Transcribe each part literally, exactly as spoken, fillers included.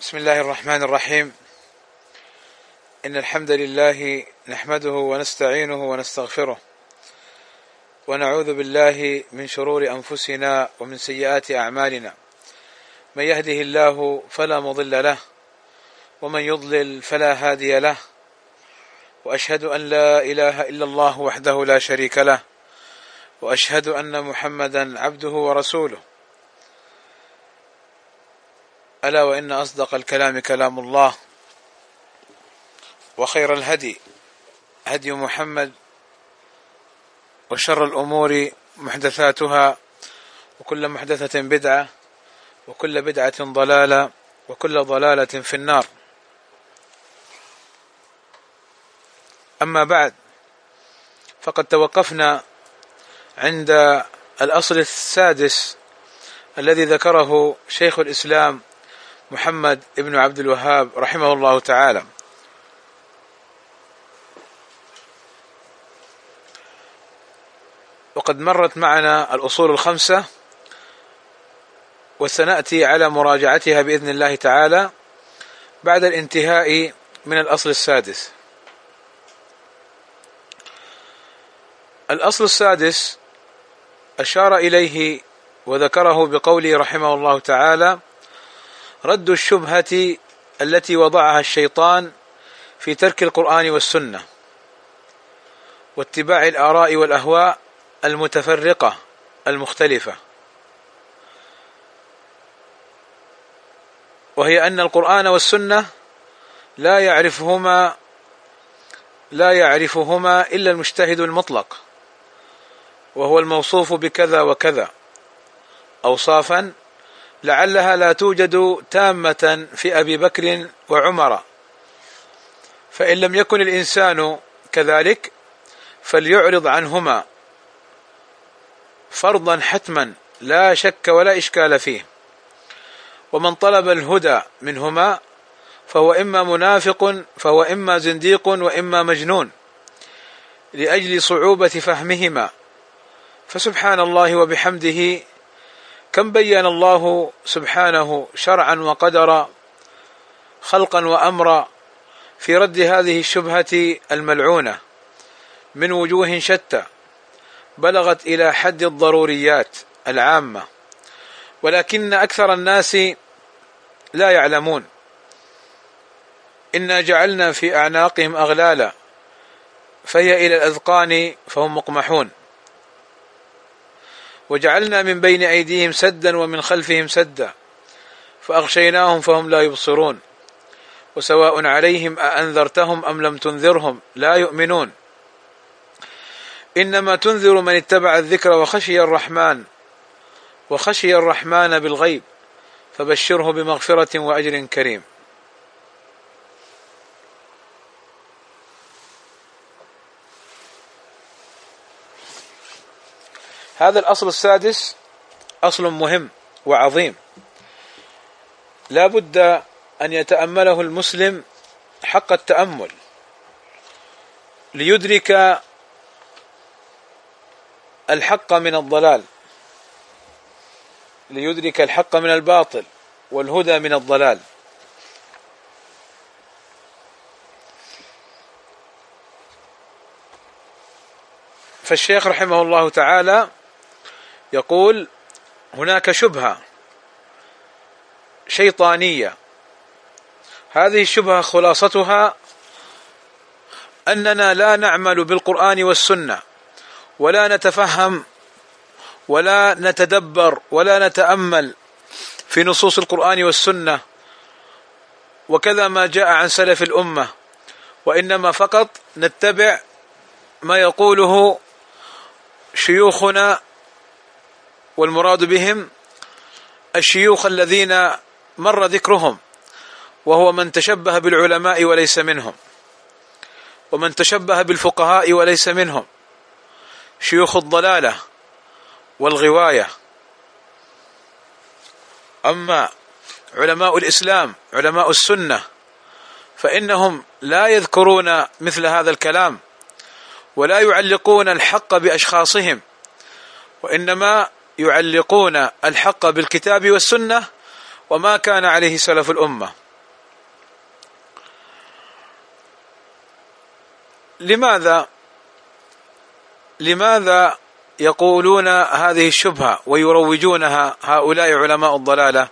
بسم الله الرحمن الرحيم. إن الحمد لله نحمده ونستعينه ونستغفره ونعوذ بالله من شرور أنفسنا ومن سيئات أعمالنا. من يهده الله فلا مضل له ومن يضلل فلا هادي له، وأشهد أن لا إله إلا الله وحده لا شريك له، وأشهد أن محمدا عبده ورسوله. ألا وإن أصدق الكلام كلام الله، وخير الهدي هدي محمد، وشر الأمور محدثاتها، وكل محدثة بدعة، وكل بدعة ضلالة، وكل ضلالة في النار. أما بعد، فقد توقفنا عند الأصل السادس الذي ذكره شيخ الإسلام محمد ابن عبد الوهاب رحمه الله تعالى، وقد مرت معنا الأصول الخمسة، وسنأتي على مراجعتها بإذن الله تعالى بعد الانتهاء من الأصل السادس. الأصل السادس أشار إليه وذكره بقوله رحمه الله تعالى: رد الشبهة التي وضعها الشيطان في ترك القرآن والسنة واتباع الآراء والأهواء المتفرقة المختلفة، وهي أن القرآن والسنة لا يعرفهما لا يعرفهما إلا المجتهد المطلق، وهو الموصوف بكذا وكذا أوصافا لعلها لا توجد تامة في أبي بكر وعمر، فإن لم يكن الإنسان كذلك فليعرض عنهما فرضا حتما لا شك ولا إشكال فيه. ومن طلب الهدى منهما فهو إما منافق فهو إما زنديق وإما مجنون لأجل صعوبة فهمهما. فسبحان الله وبحمده، كم بين الله سبحانه شرعا وقدرا، خلقا وأمرا، في رد هذه الشبهة الملعونة من وجوه شتى بلغت إلى حد الضروريات العامة، ولكن أكثر الناس لا يعلمون. إنا جعلنا في أعناقهم أغلالا فهي إلى الأذقان فهم مقمحون، وجعلنا من بين أيديهم سدا ومن خلفهم سدا فأغشيناهم فهم لا يبصرون، وسواء عليهم أأنذرتهم أم لم تنذرهم لا يؤمنون. إنما تنذر من اتبع الذكر وخشي الرحمن وخشي الرحمن بالغيب فبشره بمغفرة وأجر كريم. هذا الأصل السادس أصل مهم وعظيم، لا بد أن يتأمله المسلم حق التأمل ليدرك الحق من الضلال، ليدرك الحق من الباطل والهدى من الضلال. فالشيخ رحمه الله تعالى يقول: هناك شبهة شيطانية، هذه الشبهة خلاصتها أننا لا نعمل بالقرآن والسنة، ولا نتفهم ولا نتدبر ولا نتأمل في نصوص القرآن والسنة وكذا ما جاء عن سلف الأمة، وإنما فقط نتبع ما يقوله شيوخنا، والمراد بهم الشيوخ الذين مر ذكرهم، وهو من تشبه بالعلماء وليس منهم، ومن تشبه بالفقهاء وليس منهم، شيوخ الضلالة والغواية. أما علماء الإسلام علماء السنة فإنهم لا يذكرون مثل هذا الكلام، ولا يعلقون الحق بأشخاصهم، وإنما يعلقون الحق بالكتاب والسنة وما كان عليه سلف الأمة لماذا لماذا يقولون هذه الشبهة ويروجونها هؤلاء علماء الضلالة؟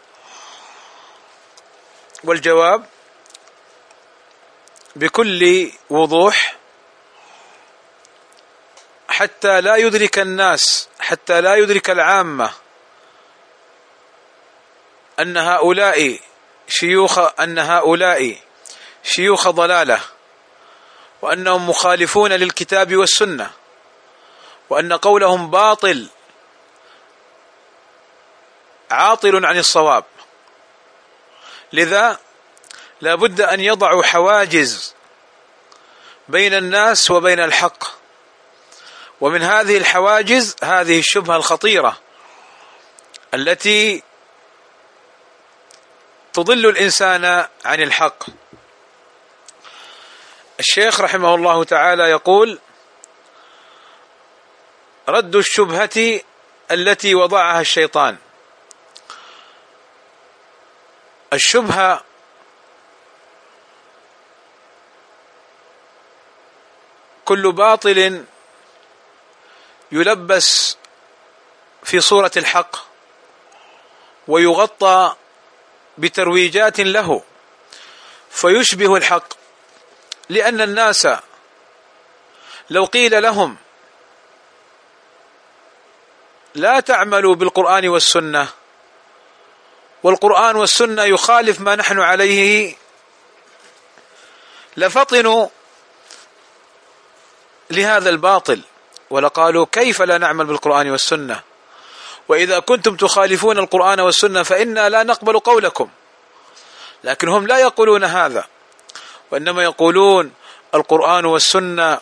والجواب بكل وضوح: حتى لا يدرك الناس، حتى لا يدرك العامة أن هؤلاء شيوخ أن هؤلاء شيوخ ضلالة، وأنهم مخالفون للكتاب والسنة، وأن قولهم باطل عاطل عن الصواب. لذا لا بد أن يضعوا حواجز بين الناس وبين الحق، ومن هذه الحواجز هذه الشبهة الخطيرة التي تضل الإنسان عن الحق. الشيخ رحمه الله تعالى يقول: رد الشبهة التي وضعها الشيطان. الشبهة كل باطل يلبس في صورة الحق ويغطى بترويجات له فيشبه الحق، لأن الناس لو قيل لهم لا تعملوا بالقرآن والسنة، والقرآن والسنة يخالف ما نحن عليه، لفطنوا لهذا الباطل ولقالوا: كيف لا نعمل بالقرآن والسنة؟ وإذا كنتم تخالفون القرآن والسنة فإنا لا نقبل قولكم. لكن هم لا يقولون هذا، وإنما يقولون القرآن والسنة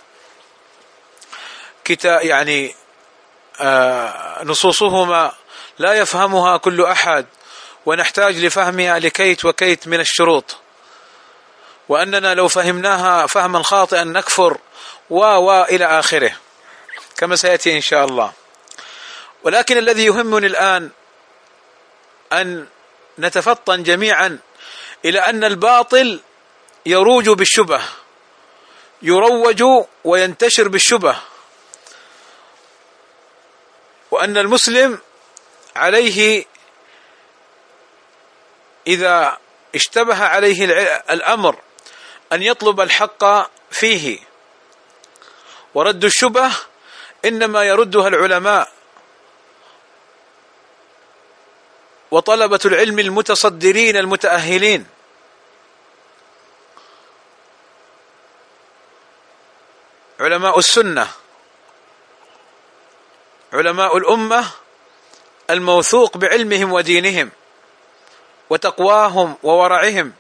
كتاب، يعني آه نصوصهما لا يفهمها كل أحد، ونحتاج لفهمها لكيت وكيت من الشروط، وأننا لو فهمناها فهما خاطئا نكفر و و إلى آخره، كما سيأتي إن شاء الله. ولكن الذي يهمني الآن أن نتفطن جميعا إلى أن الباطل يروج بالشبه، يروج وينتشر بالشبه، وأن المسلم عليه إذا اشتبه عليه الأمر أن يطلب الحق فيه. ورد الشبه إنما يردها العلماء وطلبة العلم المتصدرين المتأهلين، علماء السنة، علماء الأمة الموثوق بعلمهم ودينهم وتقواهم وورعهم،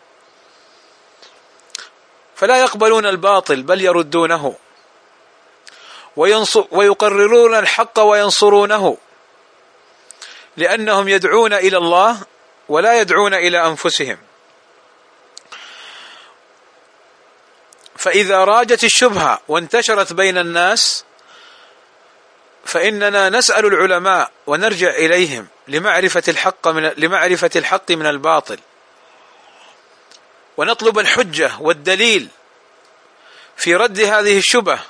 فلا يقبلون الباطل بل يردونه ويقررون الحق وينصرونه، لأنهم يدعون إلى الله ولا يدعون إلى أنفسهم. فإذا راجت الشبهة وانتشرت بين الناس فإننا نسأل العلماء ونرجع إليهم لمعرفة الحق من لمعرفة الحق من الباطل، ونطلب الحجة والدليل في رد هذه الشبهة،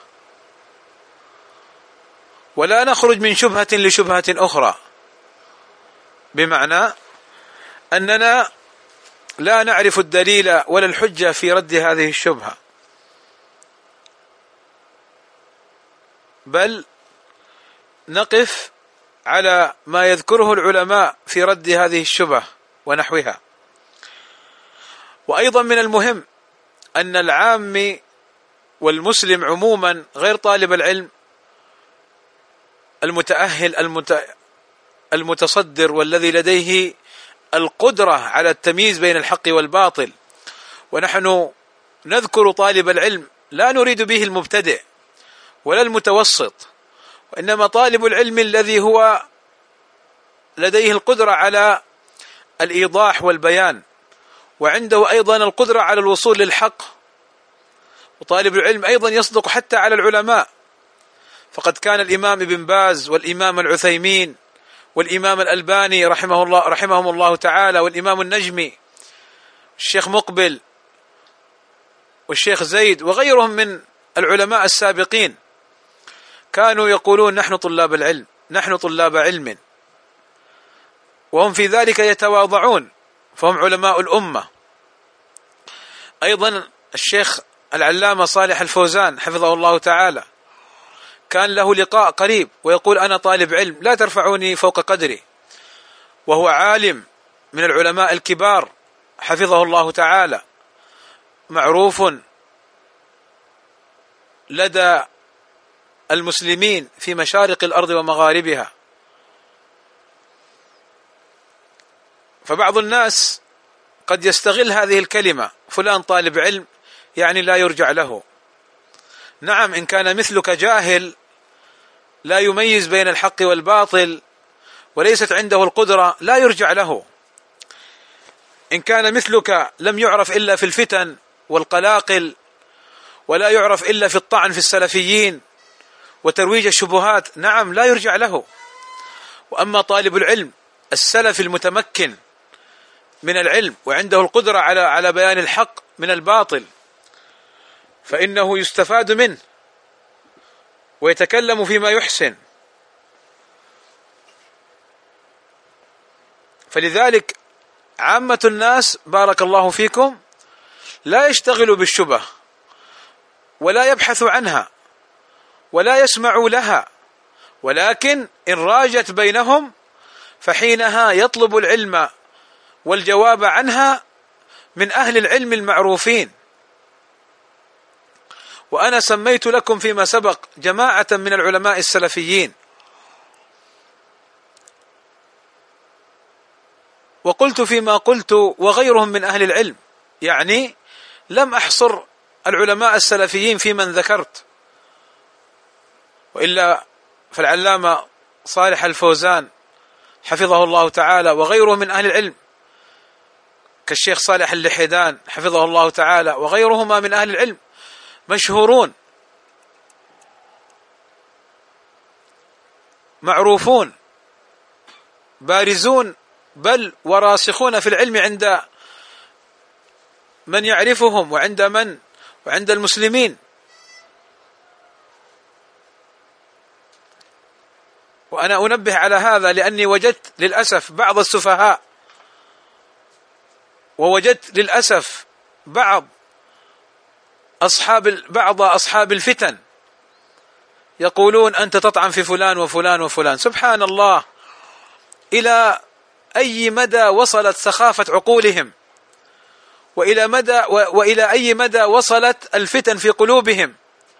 ولا نخرج من شبهة لشبهة أخرى، بمعنى أننا لا نعرف الدليل ولا الحجة في رد هذه الشبهة، بل نقف على ما يذكره العلماء في رد هذه الشبهة ونحوها. وأيضا من المهم أن العام والمسلم عموما غير طالب العلم المتأهل المتصدر والذي لديه القدرة على التمييز بين الحق والباطل، ونحن نذكر طالب العلم لا نريد به المبتدئ ولا المتوسط، وإنما طالب العلم الذي هو لديه القدرة على الإيضاح والبيان، وعنده أيضا القدرة على الوصول للحق. وطالب العلم أيضا يصدق حتى على العلماء، فقد كان الإمام ابن باز والإمام العثيمين والإمام الألباني رحمه الله رحمهم الله تعالى والإمام النجمي الشيخ مقبل والشيخ زيد وغيرهم من العلماء السابقين كانوا يقولون نحن طلاب العلم، نحن طلاب علم، وهم في ذلك يتواضعون، فهم علماء الأمة. أيضا الشيخ العلامة صالح الفوزان حفظه الله تعالى كان له لقاء قريب ويقول أنا طالب علم لا ترفعوني فوق قدري، وهو عالم من العلماء الكبار حفظه الله تعالى، معروف لدى المسلمين في مشارق الأرض ومغاربها. فبعض الناس قد يستغل هذه الكلمة، فلان طالب علم يعني لا يرجع له. نعم، إن كان مثلك جاهل لا يميز بين الحق والباطل وليست عنده القدرة لا يرجع له. إن كان مثلك لم يعرف إلا في الفتن والقلاقل ولا يعرف إلا في الطعن في السلفيين وترويج الشبهات، نعم لا يرجع له. وأما طالب العلم السلف المتمكن من العلم وعنده القدرة على على بيان الحق من الباطل فإنه يستفاد منه ويتكلم فيما يحسن. فلذلك عامة الناس بارك الله فيكم لا يشتغلوا بالشبه ولا يبحثوا عنها ولا يسمعوا لها، ولكن إن راجت بينهم فحينها يطلب العلم والجواب عنها من أهل العلم المعروفين. وأنا سميت لكم فيما سبق جماعة من العلماء السلفيين، وقلت فيما قلت وغيرهم من أهل العلم، يعني لم أحصر العلماء السلفيين في من ذكرت، وإلا فالعلامة صالح الفوزان حفظه الله تعالى وغيره من أهل العلم كالشيخ صالح اللحيدان حفظه الله تعالى وغيرهما من أهل العلم مشهورون معروفون بارزون، بل وراسخون في العلم عند من يعرفهم وعند من وعند المسلمين. وأنا أنبه على هذا لأني وجدت للأسف بعض السفهاء ووجدت للأسف بعض أصحاب بعض أصحاب الفتن يقولون أنت تطعن في فلان وفلان وفلان. سبحان الله، إلى أي مدى وصلت سخافة عقولهم، وإلى مدى وإلى أي مدى وصلت الفتن في قلوبهم.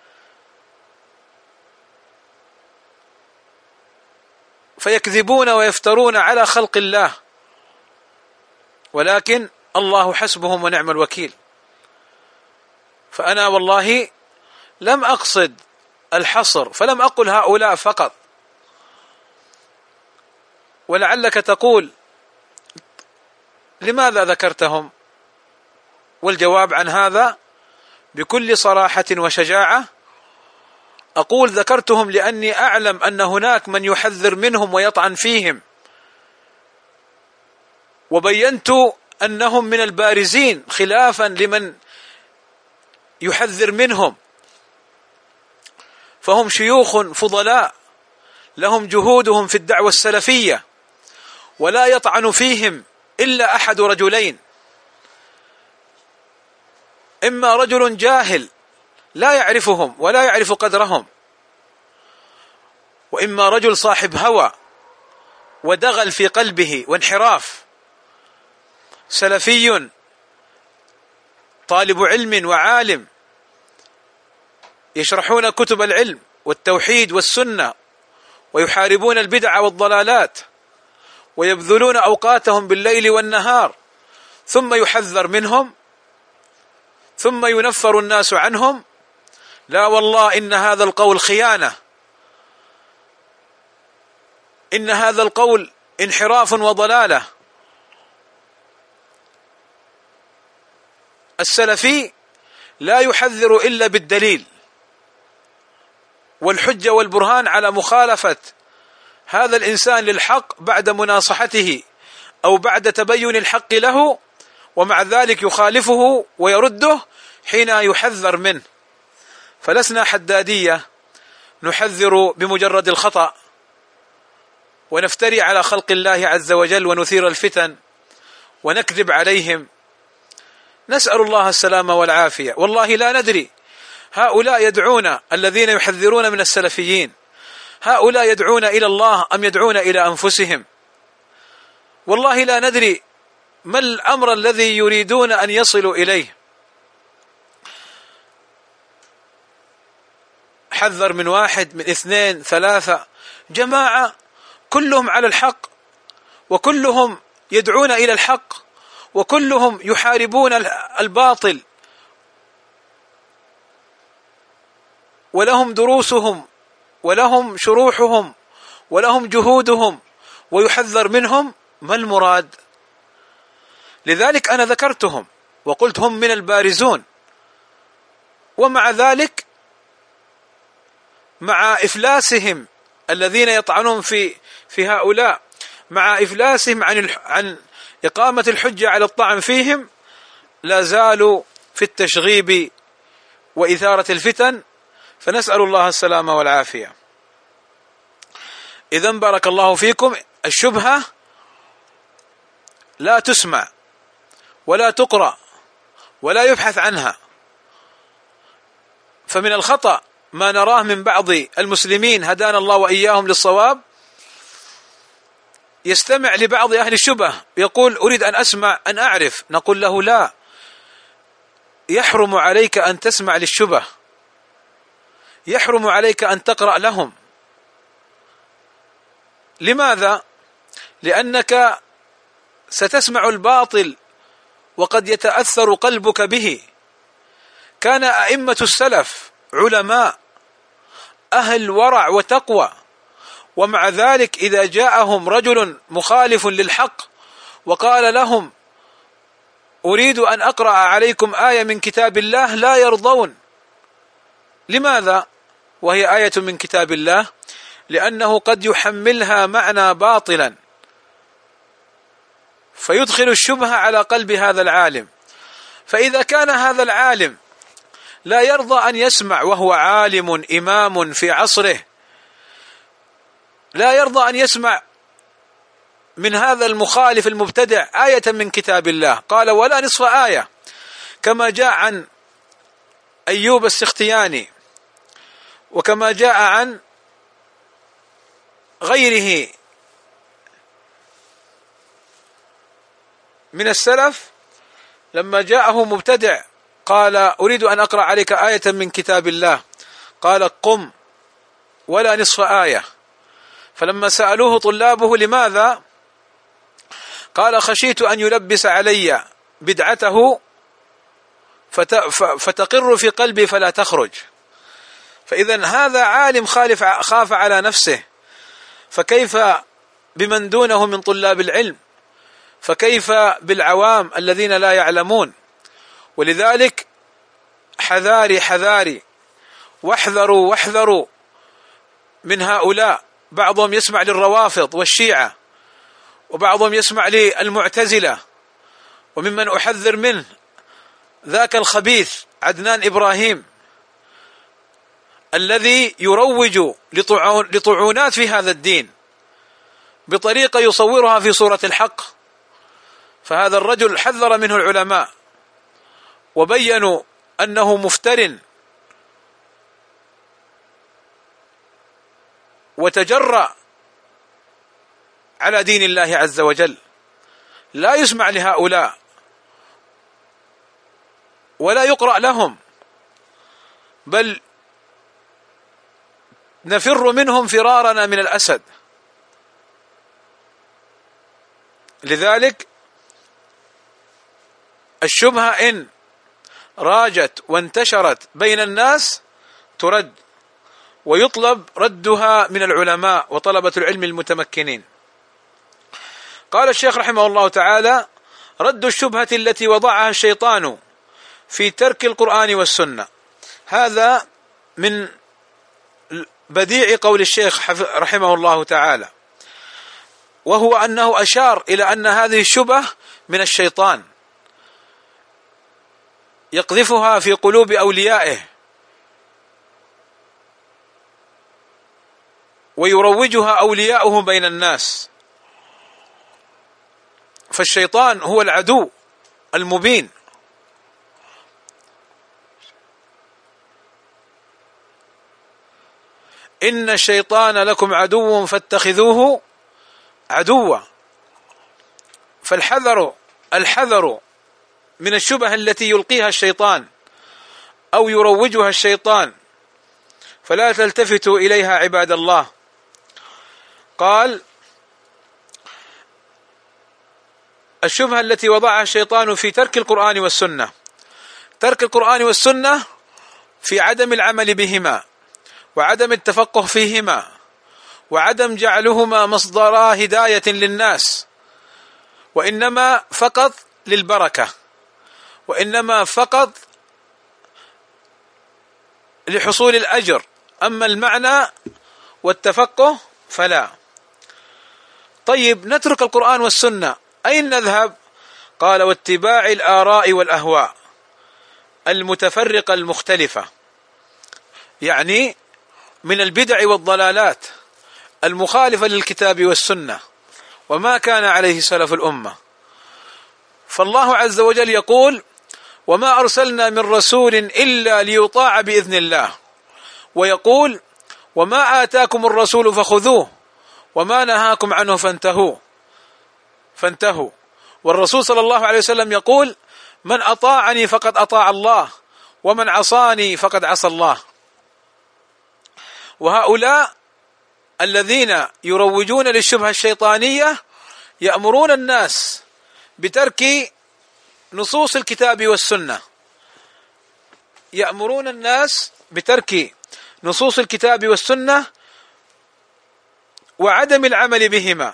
فيكذبون ويفترون على خلق الله، ولكن الله حسبهم ونعم الوكيل. فأنا والله لم أقصد الحصر، فلم أقل هؤلاء فقط. ولعلك تقول لماذا ذكرتهم؟ والجواب عن هذا بكل صراحة وشجاعة أقول ذكرتهم لأني أعلم أن هناك من يحذر منهم ويطعن فيهم، وبينت أنهم من البارزين خلافا لمن يحذر منهم، فهم شيوخ فضلاء لهم جهودهم في الدعوة السلفية، ولا يطعن فيهم إلا أحد رجلين: إما رجل جاهل لا يعرفهم ولا يعرف قدرهم، وإما رجل صاحب هوى ودغل في قلبه وانحراف، سلفي طالب علم وعالم يشرحون كتب العلم والتوحيد والسنة ويحاربون البدع والضلالات ويبذلون أوقاتهم بالليل والنهار، ثم يحذر منهم ثم ينفر الناس عنهم. لا والله، إن هذا القول خيانة، إن هذا القول انحراف وضلالة. السلفي لا يحذر إلا بالدليل والحجة والبرهان على مخالفة هذا الإنسان للحق بعد مناصحته أو بعد تبين الحق له، ومع ذلك يخالفه ويرده حين يحذر منه. فلسنا حدادية نحذر بمجرد الخطأ ونفتري على خلق الله عز وجل ونثير الفتن ونكذب عليهم. نسأل الله السلامة والعافية. والله لا ندري هؤلاء يدعون، الذين يحذرون من السلفيين، هؤلاء يدعون إلى الله أم يدعون إلى أنفسهم؟ والله لا ندري ما الأمر الذي يريدون أن يصلوا إليه. حذر من واحد، من اثنين، ثلاثة، جماعة كلهم على الحق، وكلهم يدعون إلى الحق، وكلهم يحاربون الباطل، ولهم دروسهم ولهم شروحهم ولهم جهودهم، ويحذر منهم. ما المراد؟ لذلك أنا ذكرتهم وقلت هم من البارزون، ومع ذلك مع إفلاسهم الذين يطعنون في في هؤلاء، مع إفلاسهم عن عن إقامة الحجة على الطعن فيهم، لا زالوا في التشغيب وإثارة الفتن، فنسأل الله السلامة والعافية. إذن بارك الله فيكم، الشبهة لا تسمع ولا تقرأ ولا يبحث عنها. فمن الخطأ ما نراه من بعض المسلمين هدانا الله وإياهم للصواب، يستمع لبعض أهل الشبه يقول أريد أن أسمع أن أعرف، نقول له لا، يحرم عليك أن تسمع للشبه، يحرم عليك أن تقرأ لهم. لماذا؟ لأنك ستسمع الباطل وقد يتأثر قلبك به. كان أئمة السلف علماء أهل ورع وتقوى، ومع ذلك إذا جاءهم رجل مخالف للحق وقال لهم أريد أن أقرأ عليكم آية من كتاب الله، لا يرضون. لماذا وهي آية من كتاب الله؟ لأنه قد يحملها معنى باطلا فيدخل الشبهة على قلب هذا العالم. فإذا كان هذا العالم لا يرضى أن يسمع، وهو عالم إمام في عصره، لا يرضى أن يسمع من هذا المخالف المبتدع آية من كتاب الله، قال ولا نصف آية، كما جاء عن أيوب السختياني وكما جاء عن غيره من السلف، لما جاءه مبتدع قال أريد أن أقرأ عليك آية من كتاب الله، قال قم ولا نصف آية. فلما سألوه طلابه لماذا؟ قال خشيت أن يلبس علي بدعته فتقر في قلبي فلا تخرج. فإذا هذا عالم خالف خاف على نفسه، فكيف بمن دونه من طلاب العلم؟ فكيف بالعوام الذين لا يعلمون؟ ولذلك حذاري حذاري واحذروا واحذروا من هؤلاء. بعضهم يسمع للروافض والشيعة، وبعضهم يسمع للمعتزلة، وممن أحذر منه ذاك الخبيث عدنان إبراهيم الذي يروج لطعونات في هذا الدين بطريقة يصورها في صورة الحق. فهذا الرجل حذر منه العلماء وبينوا أنه مفتر وتجرأ على دين الله عز وجل. لا يسمع لهؤلاء ولا يقرأ لهم، بل نفر منهم فرارنا من الأسد. لذلك الشبهة إن راجت وانتشرت بين الناس ترد، ويطلب ردها من العلماء وطلبة العلم المتمكنين. قال الشيخ رحمه الله تعالى: رد الشبهة التي وضعها الشيطان في ترك القرآن والسنة. هذا من بديع قول الشيخ رحمه الله تعالى، وهو أنه أشار إلى أن هذه الشبهة من الشيطان يقذفها في قلوب أوليائه ويروجها أولياؤه بين الناس. فالشيطان هو العدو المبين. إن الشيطان لكم عدو فاتخذوه عدوا. فالحذر الحذر من الشبه التي يلقيها الشيطان أو يروجها الشيطان، فلا تلتفتوا إليها عباد الله. قال: الشبهة التي وضعها الشيطان في ترك القرآن والسنة، ترك القرآن والسنة في عدم العمل بهما، وعدم التفقه فيهما، وعدم جعلهما مصدرا هداية للناس، وإنما فقط للبركة، وإنما فقط لحصول الأجر، أما المعنى والتفقه فلا. طيب، نترك القرآن والسنة، أين نذهب؟ قال: واتباع الآراء والأهواء المتفرقة المختلفة، يعني من البدع والضلالات المخالفة للكتاب والسنة وما كان عليه سلف الأمة. فالله عز وجل يقول: وما أرسلنا من رسول إلا ليطاع بإذن الله، ويقول: وما آتاكم الرسول فخذوه وما نهاكم عنه فانتهوا فانتهوا والرسول صلى الله عليه وسلم يقول: من أطاعني فقد أطاع الله، ومن عصاني فقد عصى الله. وهؤلاء الذين يروجون للشبهة الشيطانية يأمرون الناس بترك نصوص الكتاب والسنة، يأمرون الناس بترك نصوص الكتاب والسنة وعدم العمل بهما.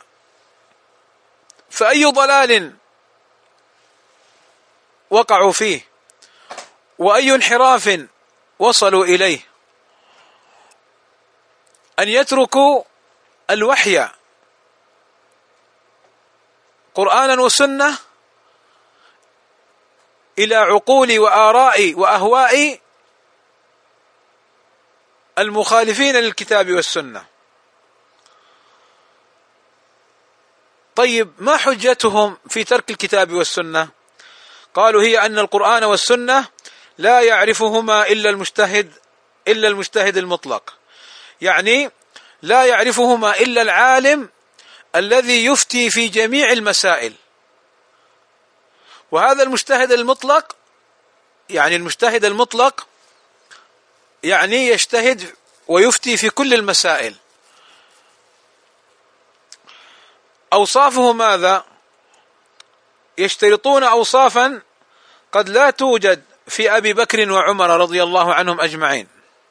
فأي ضلال وقعوا فيه، وأي انحراف وصلوا إليه، أن يتركوا الوحي قرآنا وسنة إلى عقول وآراء وأهواء المخالفين للكتاب والسنة. طيب، ما حجتهم في ترك الكتاب والسنة؟ قالوا: هي أن القرآن والسنة لا يعرفهما إلا المجتهد إلا المجتهد المطلق، يعني لا يعرفهما إلا العالم الذي يفتي في جميع المسائل. وهذا المجتهد المطلق، يعني المجتهد المطلق يعني يجتهد ويفتي في كل المسائل. أوصافه ماذا؟ يشترطون أوصافا قد لا توجد في أبي بكر وعمر رضي الله عنهم أجمعين،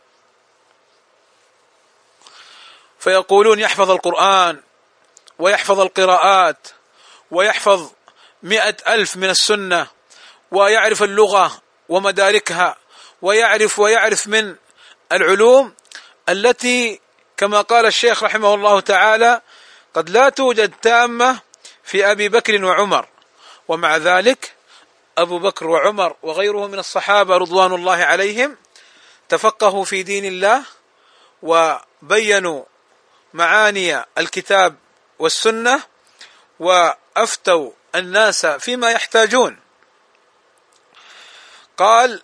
فيقولون: يحفظ القرآن ويحفظ القراءات ويحفظ مئة ألف من السنة، ويعرف اللغة ومداركها، ويعرف ويعرف من العلوم التي كما قال الشيخ رحمه الله تعالى قد لا توجد تامة في أبي بكر وعمر. ومع ذلك أبو بكر وعمر وغيره من الصحابة رضوان الله عليهم تفقهوا في دين الله وبينوا معاني الكتاب والسنة وأفتوا الناس فيما يحتاجون. قال: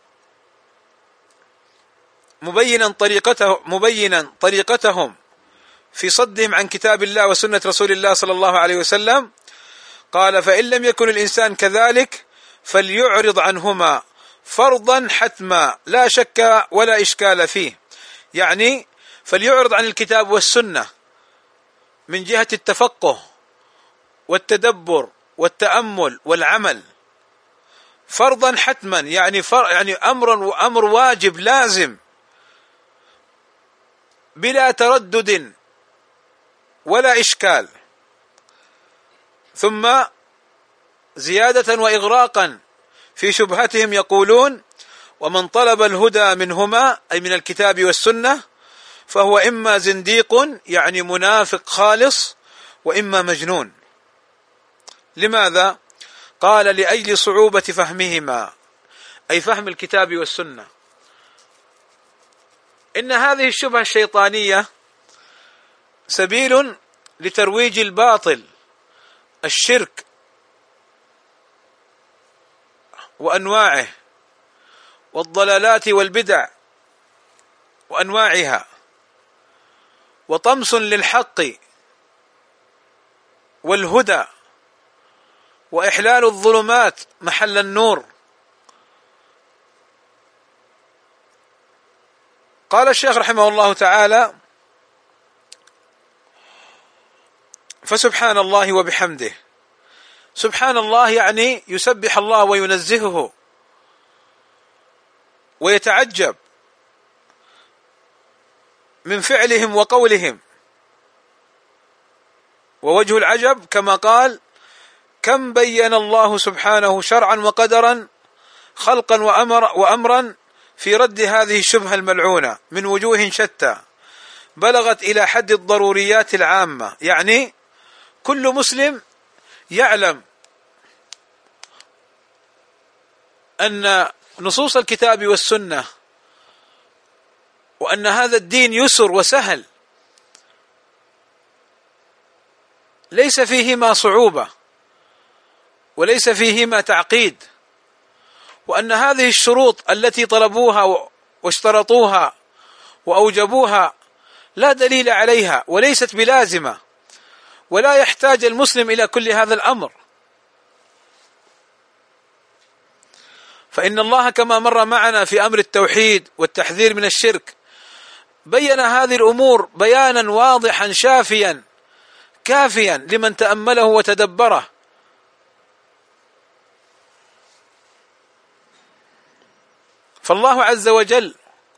مبينا طريقته مبينا طريقتهم في صدهم عن كتاب الله وسنة رسول الله صلى الله عليه وسلم. قال: فإن لم يكن الإنسان كذلك فليعرض عنهما فرضا حتما لا شك ولا إشكال فيه، يعني فليعرض عن الكتاب والسنة من جهة التفقه والتدبر والتأمل والعمل فرضا حتما، يعني فر يعني أمر وأمر واجب لازم بلا تردد ولا إشكال. ثم زيادة وإغراقا في شبهتهم يقولون: ومن طلب الهدى منهما أي من الكتاب والسنة فهو إما زنديق يعني منافق خالص، وإما مجنون. لماذا؟ قال: لأجل صعوبة فهمهما، أي فهم الكتاب والسنة. إن هذه الشبهة الشيطانية سبيل لترويج الباطل، الشرك وأنواعه، والضلالات والبدع وأنواعها، وطمس للحق والهدى، وإحلال الظلمات محل النور. قال الشيخ رحمه الله تعالى: فسبحان الله وبحمده. سبحان الله يعني يسبح الله وينزهه ويتعجب من فعلهم وقولهم. ووجه العجب كما قال: كم بين الله سبحانه شرعا وقدرا خلقا وأمر وأمرا في رد هذه الشبهة الملعونة من وجوه شتى بلغت إلى حد الضروريات العامة. يعني كل مسلم يعلم أن نصوص الكتاب والسنة وأن هذا الدين يسر وسهل، ليس فيهما صعوبة وليس فيهما تعقيد، وأن هذه الشروط التي طلبوها واشترطوها وأوجبوها لا دليل عليها وليست بلازمة، ولا يحتاج المسلم إلى كل هذا الأمر. فإن الله كما مر معنا في أمر التوحيد والتحذير من الشرك بين هذه الأمور بيانا واضحا شافيا كافيا لمن تأمله وتدبره. فالله عز وجل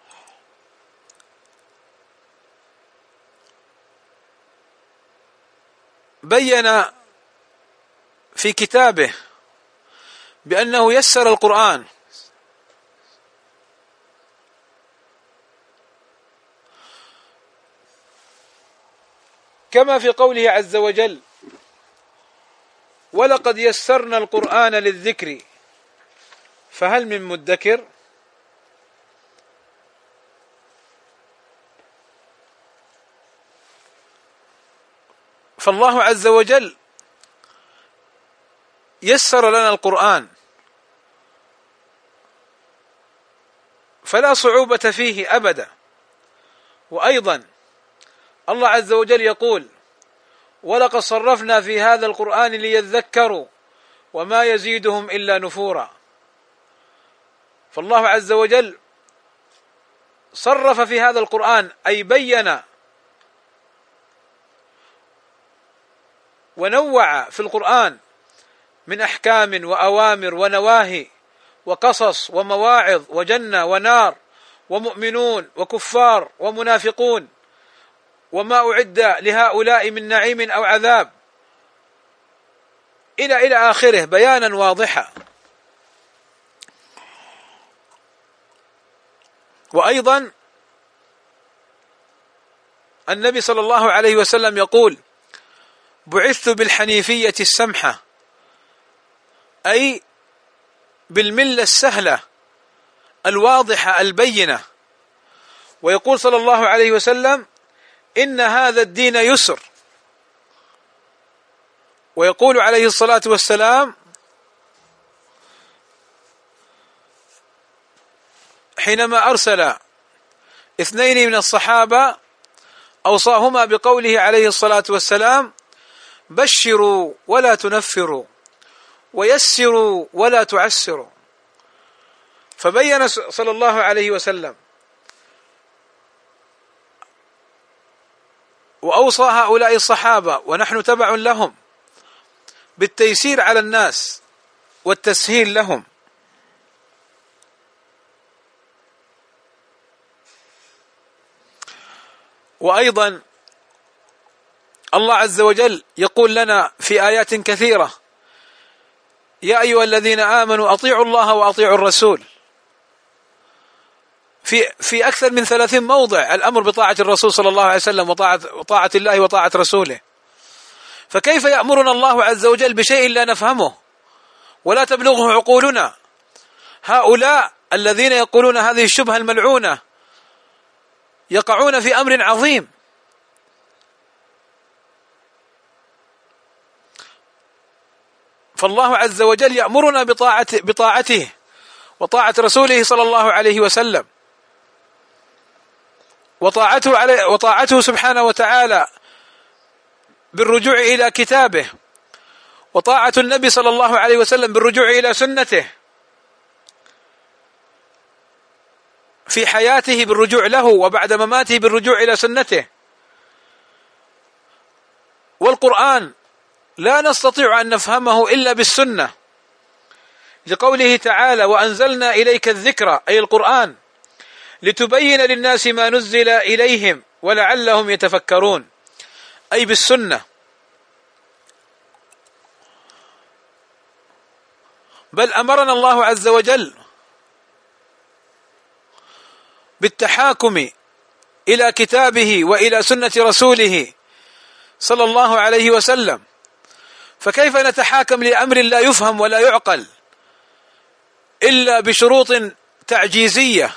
بين في كتابه بأنه يسر القرآن كما في قوله عز وجل: ولقد يسرنا القرآن للذكر فهل من مدكر. فالله عز وجل يسر لنا القرآن فلا صعوبة فيه أبدا. وأيضا الله عز وجل يقول: ولقد صرفنا في هذا القرآن ليذكروا وما يزيدهم إلا نفورا. فالله عز وجل صرف في هذا القرآن أي بين ونوع في القرآن من أحكام وأوامر ونواهي وقصص ومواعظ وجنة ونار ومؤمنون وكفار ومنافقون وما أعد لهؤلاء من نعيم أو عذاب إلى إلى آخره بيانا واضحا. وأيضا النبي صلى الله عليه وسلم يقول: بعثت بالحنيفية السمحة، أي بالملة السهلة الواضحة البينة. ويقول صلى الله عليه وسلم: إن هذا الدين يسر. ويقول عليه الصلاة والسلام حينما أرسل اثنين من الصحابة أوصاهما بقوله عليه الصلاة والسلام: بشروا ولا تنفروا ويسروا ولا تعسروا. فبين صلى الله عليه وسلم وأوصى هؤلاء الصحابة ونحن تبع لهم بالتيسير على الناس والتسهيل لهم. وأيضا الله عز وجل يقول لنا في آيات كثيرة: يا أيها الذين آمنوا أطيعوا الله وأطيعوا الرسول. في في أكثر من ثلاثين موضع الأمر بطاعة الرسول صلى الله عليه وسلم وطاعة وطاعة الله وطاعة رسوله. فكيف يأمرنا الله عز وجل بشيء لا نفهمه ولا تبلغه عقولنا؟ هؤلاء الذين يقولون هذه الشبهة الملعونة يقعون في أمر عظيم، فالله عز وجل يأمرنا بطاعة بطاعته وطاعة رسوله صلى الله عليه وسلم، وطاعته عليه وطاعته سبحانه وتعالى بالرجوع إلى كتابه، وطاعة النبي صلى الله عليه وسلم بالرجوع إلى سنته في حياته بالرجوع له، وبعد مماته بالرجوع إلى سنته. والقرآن لا نستطيع أن نفهمه إلا بالسنة، لقوله تعالى: وأنزلنا إليك الذكر، أي القرآن، لتبين للناس ما نزل إليهم ولعلهم يتفكرون، أي بالسنة. بل أمرنا الله عز وجل بالتحاكم إلى كتابه وإلى سنة رسوله صلى الله عليه وسلم، فكيف نتحاكم لأمر لا يفهم ولا يعقل إلا بشروط تعجيزية؟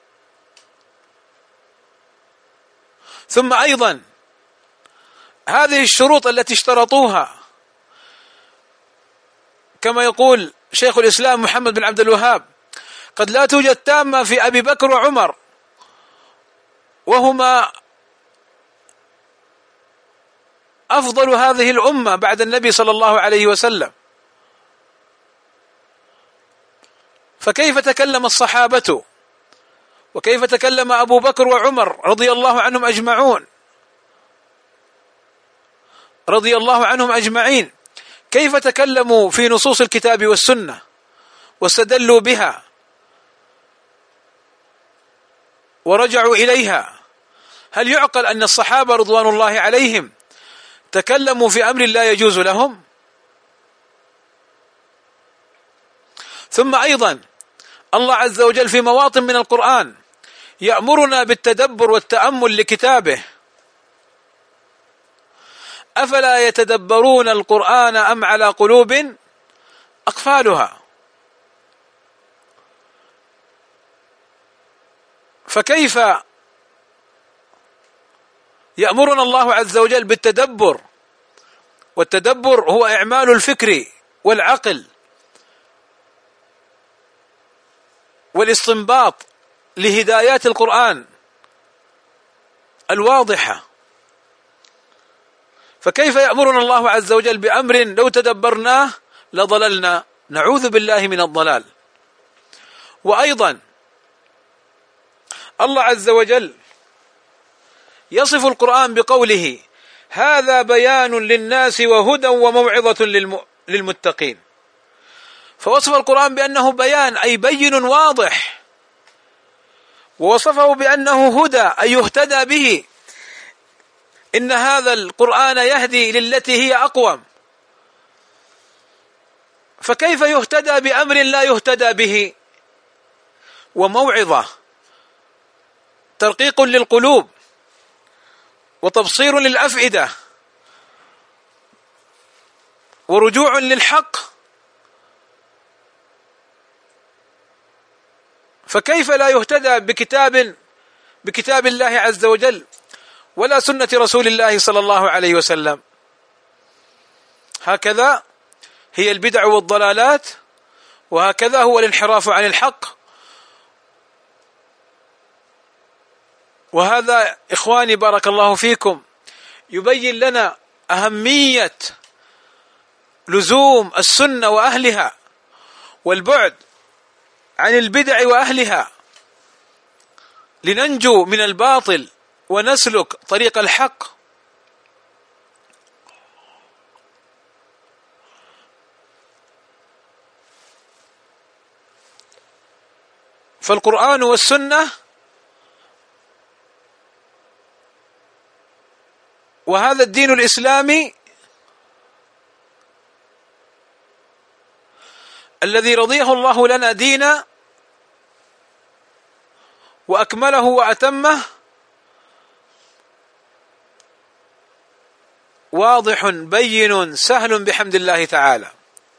ثم أيضا هذه الشروط التي اشترطوها كما يقول شيخ الإسلام محمد بن عبد الوهاب: قد لا توجد تامة في أبي بكر وعمر، وهما أفضل هذه الأمة بعد النبي صلى الله عليه وسلم، فكيف تكلم الصحابة وكيف تكلم أبو بكر وعمر رضي الله عنهم أجمعون رضي الله عنهم أجمعين كيف تكلموا في نصوص الكتاب والسنة واستدلوا بها ورجعوا إليها؟ هل يعقل أن الصحابة رضوان الله عليهم تكلموا في أمر لا يجوز لهم؟ ثم أيضا الله عز وجل في مواطن من القرآن يأمرنا بالتدبر والتأمل لكتابه: أفلا يتدبرون القرآن أم على قلوب أقفالها؟ فكيف يأمرنا الله عز وجل بالتدبر؟ والتدبر هو إعمال الفكر والعقل والاستنباط لهدايات القرآن الواضحة، فكيف يأمرنا الله عز وجل بأمر لو تدبرناه لضللنا؟ نعوذ بالله من الضلال. وأيضا الله عز وجل يصف القرآن بقوله: هذا بيان للناس وهدى وموعظة للمتقين. فوصف القرآن بأنه بيان، أي بين واضح، ووصفه بأنه هدى، أي يهتدى به. إن هذا القرآن يهدي للتي هي أقوم، فكيف يهتدى بأمر لا يهتدى به؟ وموعظة، ترقيق للقلوب وتبصير للأفئدة ورجوع للحق، فكيف لا يهتدى بكتاب بكتاب الله عز وجل ولا سنة رسول الله صلى الله عليه وسلم؟ هكذا هي البدع والضلالات، وهكذا هو الانحراف عن الحق. وهذا إخواني بارك الله فيكم يبين لنا أهمية لزوم السنة وأهلها والبعد عن البدع وأهلها، لننجو من الباطل ونسلك طريق الحق. فالقرآن والسنة وهذا الدين الإسلامي الذي رضيه الله لنا دينا وأكمله وأتمه واضح بين سهل بحمد الله تعالى.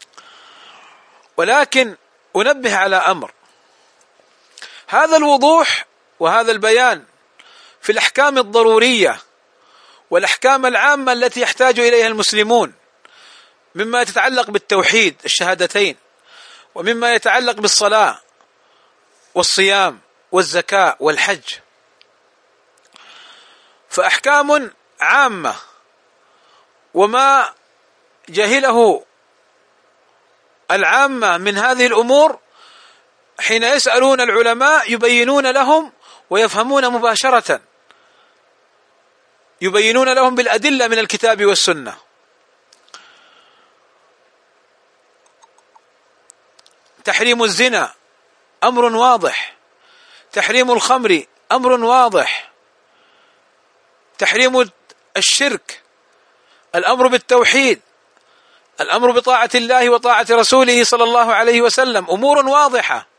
ولكن أنبه على أمر: هذا الوضوح وهذا البيان في الأحكام الضرورية والأحكام العامة التي يحتاج إليها المسلمون مما يتعلق بالتوحيد الشهادتين، ومما يتعلق بالصلاة والصيام والزكاة والحج، فأحكام عامة، وما جهله العامة من هذه الأمور حين يسألون العلماء يبينون لهم ويفهمون مباشرة، يبينون لهم بالأدلة من الكتاب والسنة. تحريم الزنا أمر واضح، تحريم الخمر أمر واضح، تحريم الشرك، الأمر بالتوحيد، الأمر بطاعة الله وطاعة رسوله صلى الله عليه وسلم، أمور واضحة.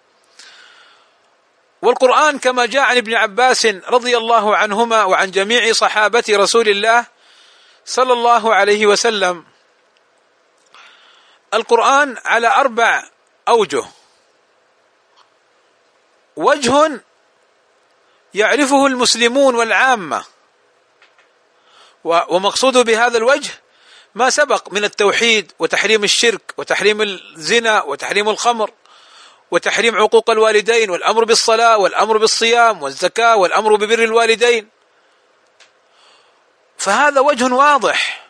والقرآن كما جاء عن ابن عباس رضي الله عنهما وعن جميع صحابة رسول الله صلى الله عليه وسلم، القرآن على أربع أوجه: وجه يعرفه المسلمون والعامة، ومقصود بهذا الوجه ما سبق من التوحيد وتحريم الشرك وتحريم الزنا وتحريم الخمر وتحريم عقوق الوالدين، والأمر بالصلاة والأمر بالصيام والزكاة والأمر ببر الوالدين، فهذا وجه واضح.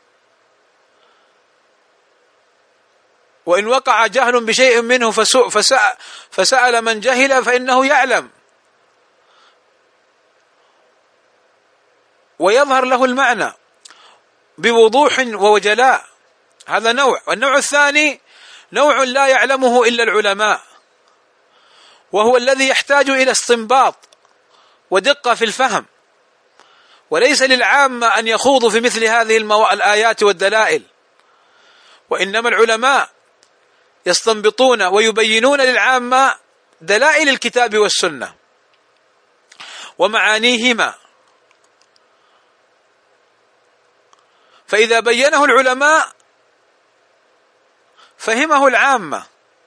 وإن وقع جهل بشيء منه فسأل من جهل فإنه يعلم ويظهر له المعنى بوضوح ووجلاء، هذا نوع. والنوع الثاني نوع لا يعلمه إلا العلماء، وهو الذي يحتاج إلى استنباط ودقة في الفهم، وليس للعامة أن يخوضوا في مثل هذه المو... الآيات والدلائل، وإنما العلماء يستنبطون ويبينون للعامة دلائل الكتاب والسنة ومعانيهما، فإذا بينه العلماء فهمه العامة.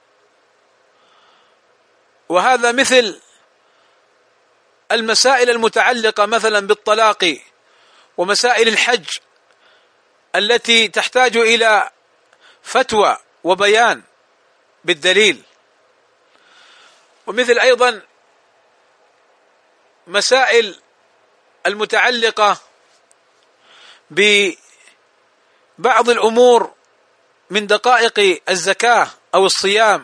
وهذا مثل المسائل المتعلقة مثلا بالطلاق ومسائل الحج التي تحتاج إلى فتوى وبيان بالدليل، ومثل أيضا مسائل المتعلقة ببعض الأمور من دقائق الزكاة أو الصيام،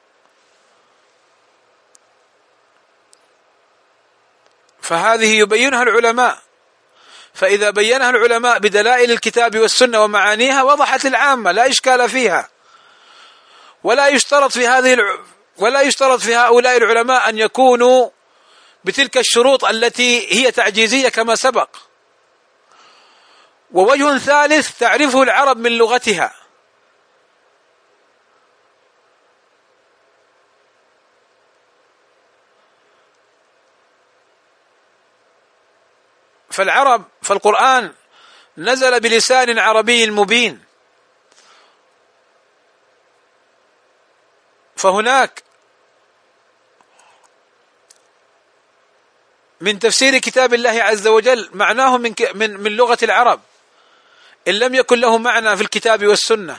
فهذه يبينها العلماء. فإذا بينها العلماء بدلائل الكتاب والسنة ومعانيها وضحت العامة، لا إشكال فيها. ولا يشترط في هذه الع... ولا يشترط في هؤلاء العلماء أن يكونوا بتلك الشروط التي هي تعجيزية كما سبق. ووجه ثالث تعرفه العرب من لغتها، فالعرب فالقرآن نزل بلسان عربي مبين، فهناك من تفسير كتاب الله عز وجل معناه من من من لغة العرب إن لم يكن له معنى في الكتاب والسنة.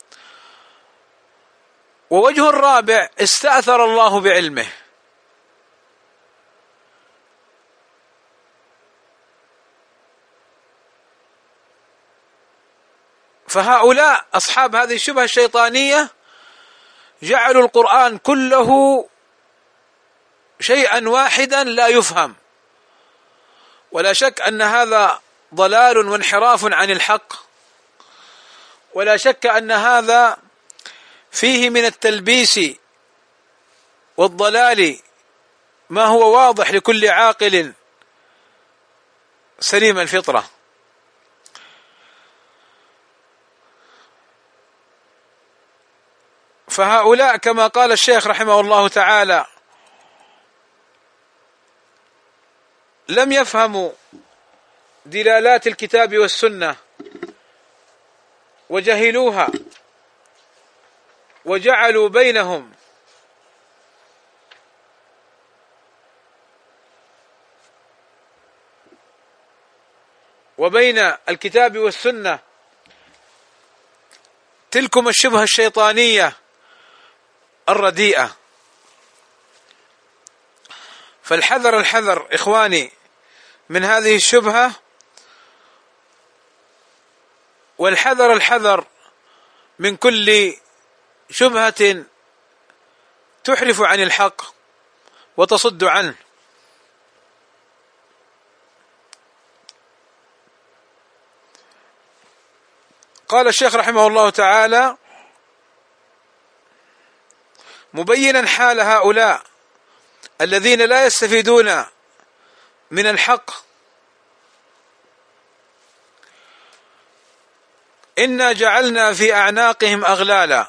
ووجه الرابع استأثر الله بعلمه، فهؤلاء أصحاب هذه الشبهة الشيطانية جعلوا القرآن كله شيئا واحدا لا يفهم، ولا شك أن هذا ضلال وانحراف عن الحق، ولا شك أن هذا فيه من التلبيس والضلال ما هو واضح لكل عاقل سليم الفطرة. فهؤلاء كما قال الشيخ رحمه الله تعالى لم يفهموا دلالات الكتاب والسنة وجهلوها، وجعلوا بينهم وبين الكتاب والسنة تلكم الشبهة الشيطانية الرديئة. فالحذر الحذر إخواني من هذه الشبهة، والحذر الحذر من كل شبهة تحرف عن الحق وتصد عنه. قال الشيخ رحمه الله تعالى مبينا حال هؤلاء الذين لا يستفيدون من الحق: إنا جعلنا في أعناقهم أغلالا.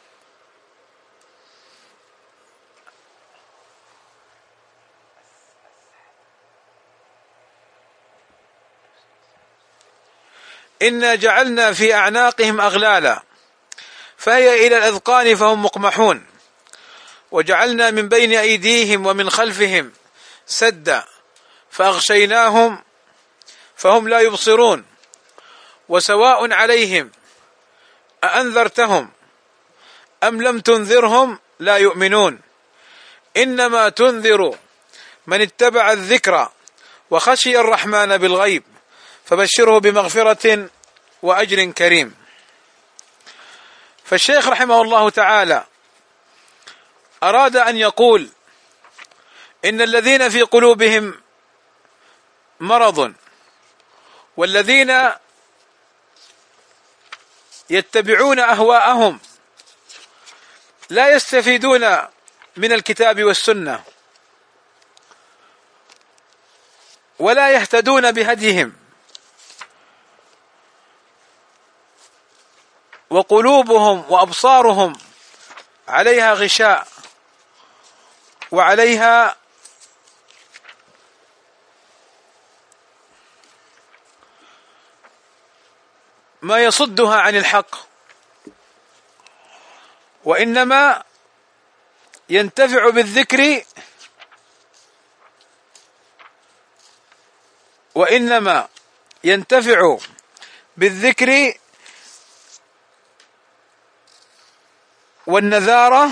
إنا جعلنا في أعناقهم أغلالا فهي إلى الأذقان فهم مقمحون، وجعلنا من بين أيديهم ومن خلفهم سدا فأغشيناهم فهم لا يبصرون، وسواء عليهم أأنذرتهم أم لم تنذرهم لا يؤمنون، إنما تنذر من اتبع الذكر وخشي الرحمن بالغيب فبشره بمغفرة وأجر كريم. فالشيخ رحمه الله تعالى أراد أن يقول إن الذين في قلوبهم مرض والذين يتبعون أهواءهم لا يستفيدون من الكتاب والسنة ولا يهتدون بهديهم، وقلوبهم وأبصارهم عليها غشاء وعليها ما يصدها عن الحق، وإنما ينتفع بالذكر وإنما ينتفع بالذكر والنذارة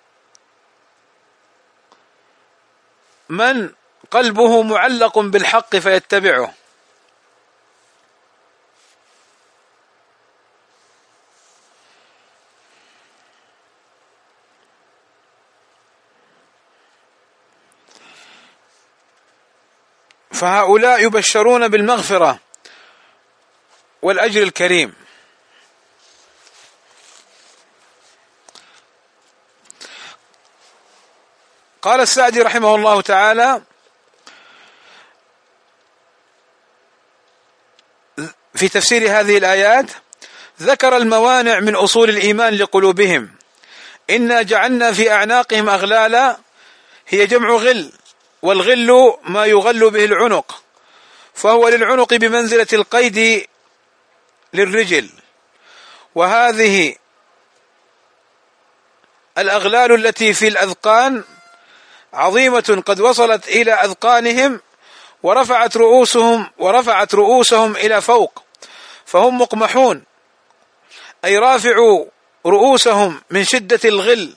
من قلبه معلق بالحق فيتبعه. فهؤلاء يبشرون بالمغفرة والأجر الكريم. قال السعدي رحمه الله تعالى في تفسير هذه الآيات: ذكر الموانع من أصول الإيمان لقلوبهم. إنا جعلنا في أعناقهم أغلالا هي جمع غل، والغل ما يغل به العنق، فهو للعنق بمنزلة القيد للرجل. وهذه الأغلال التي في الأذقان عظيمة قد وصلت إلى أذقانهم ورفعت رؤوسهم ورفعت رؤوسهم إلى فوق، فهم مقمحون، أي رافعوا رؤوسهم من شدة الغل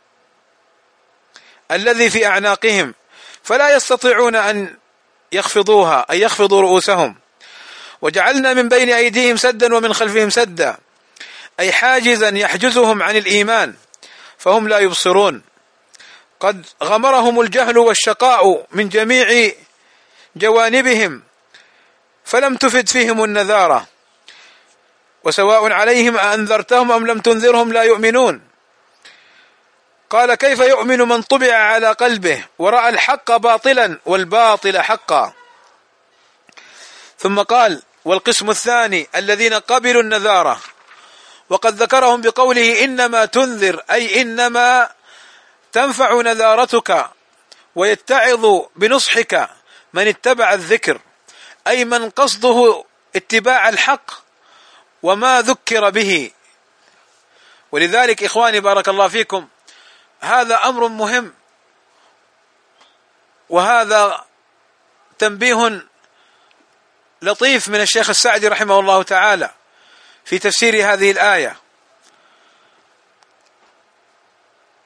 الذي في أعناقهم، فلا يستطيعون أن يخفضوها، أي يخفضوا رؤوسهم. وجعلنا من بين أيديهم سدا ومن خلفهم سدا، أي حاجزا يحجزهم عن الإيمان فهم لا يبصرون. قد غمرهم الجهل والشقاء من جميع جوانبهم فلم تفد فيهم النذارة، وسواء عليهم أأنذرتهم أم لم تنذرهم لا يؤمنون. قال: كيف يؤمن من طبع على قلبه ورأى الحق باطلا والباطل حقا. ثم قال: والقسم الثاني الذين قبلوا النذارة، وقد ذكرهم بقوله إنما تنذر، أي إنما تنفع نذارتك ويتعظ بنصحك من اتبع الذكر، أي من قصده اتباع الحق وما ذكر به. ولذلك إخواني بارك الله فيكم، هذا أمر مهم، وهذا تنبيه لطيف من الشيخ السعدي رحمه الله تعالى في تفسير هذه الآية.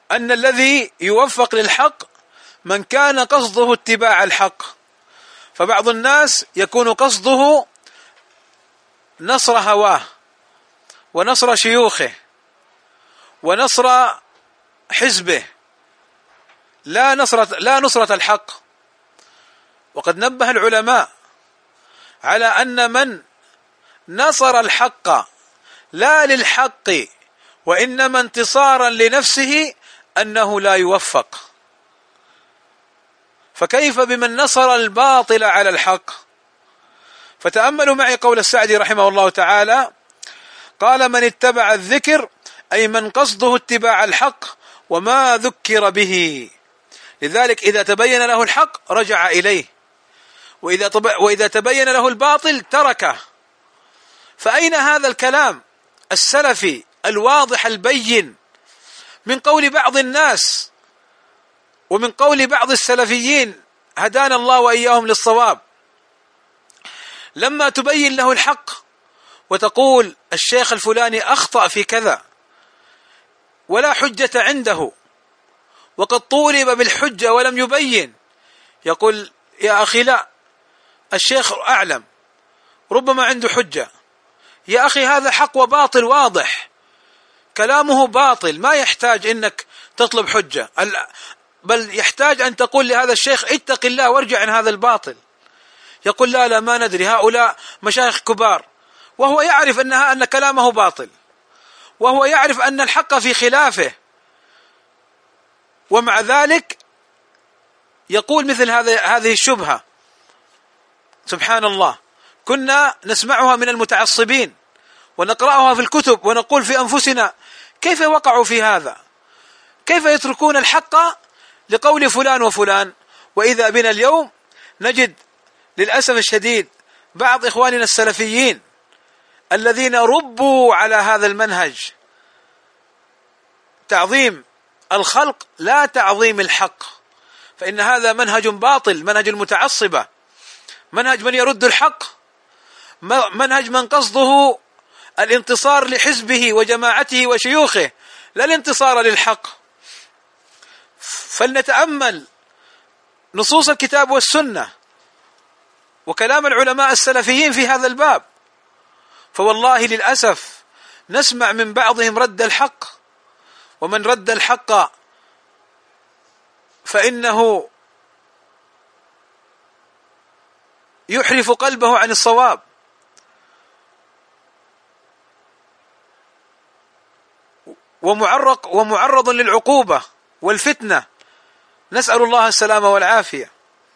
أن الذي يوفق للحق من كان قصده اتباع الحق. فبعض الناس يكون قصده نصر هواه ونصر شيوخه ونصر حزبه، لا نصرة لا نصرة الحق. وقد نبه العلماء على أن من نصر الحق لا للحق وإنما انتصارا لنفسه أنه لا يوفق. فكيف بمن نصر الباطل على الحق؟ فتأملوا معي قول السعدي رحمه الله تعالى، قال: من اتبع الذكر، أي من قصده اتباع الحق وما ذكر به. لذلك إذا تبين له الحق رجع إليه، وإذا وإذا تبين له الباطل تركه. فأين هذا الكلام السلفي الواضح البين من قول بعض الناس ومن قول بعض السلفيين هدانا الله وإياهم للصواب، لما تبين له الحق وتقول الشيخ الفلاني أخطأ في كذا ولا حجة عنده وقد طولب بالحجة ولم يبين، يقول يا أخي لا، الشيخ أعلم، ربما عنده حجة. يا أخي هذا حق وباطل واضح، كلامه باطل، ما يحتاج إنك تطلب حجة، بل يحتاج أن تقول لهذا الشيخ اتق الله وارجع عن هذا الباطل. يقول لا لا ما ندري، هؤلاء مشايخ كبار، وهو يعرف أنها أن كلامه باطل، وهو يعرف أن الحق في خلافه، ومع ذلك يقول مثل هذه هذه الشبهة. سبحان الله، كنا نسمعها من المتعصبين ونقرأها في الكتب ونقول في أنفسنا كيف وقعوا في هذا؟ كيف يتركون الحق لقول فلان وفلان؟ وإذا بنا اليوم نجد للأسف الشديد بعض إخواننا السلفيين الذين ربوا على هذا المنهج، تعظيم الخلق لا تعظيم الحق، فإن هذا منهج باطل، منهج المتعصبة، منهج من يرد الحق، منهج من قصده الانتصار لحزبه وجماعته وشيوخه لا الانتصار للحق. فلنتأمل نصوص الكتاب والسنة وكلام العلماء السلفيين في هذا الباب، فوالله للأسف نسمع من بعضهم رد الحق، ومن رد الحق فإنه يحرف قلبه عن الصواب، ومعرق ومعرض للعقوبة والفتنة، نسأل الله السلامة والعافية.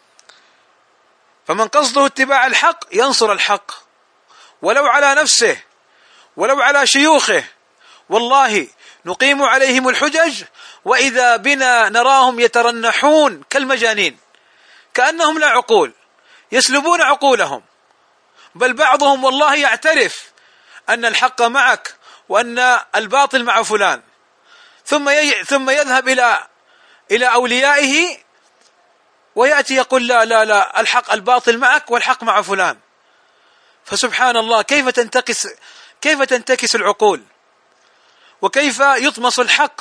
فمن قصده اتباع الحق ينصر الحق ولو على نفسه ولو على شيوخه، والله نقيم عليهم الحجج وإذا بنا نراهم يترنحون كالمجانين كأنهم لا عقول، يسلبون عقولهم، بل بعضهم والله يعترف أن الحق معك وأن الباطل مع فلان، ثم ثم يذهب إلى إلى أوليائه ويأتي يقول لا لا لا الحق الباطل معك والحق مع فلان. فسبحان الله، كيف تنتكس كيف تنتكس العقول، وكيف يطمس الحق،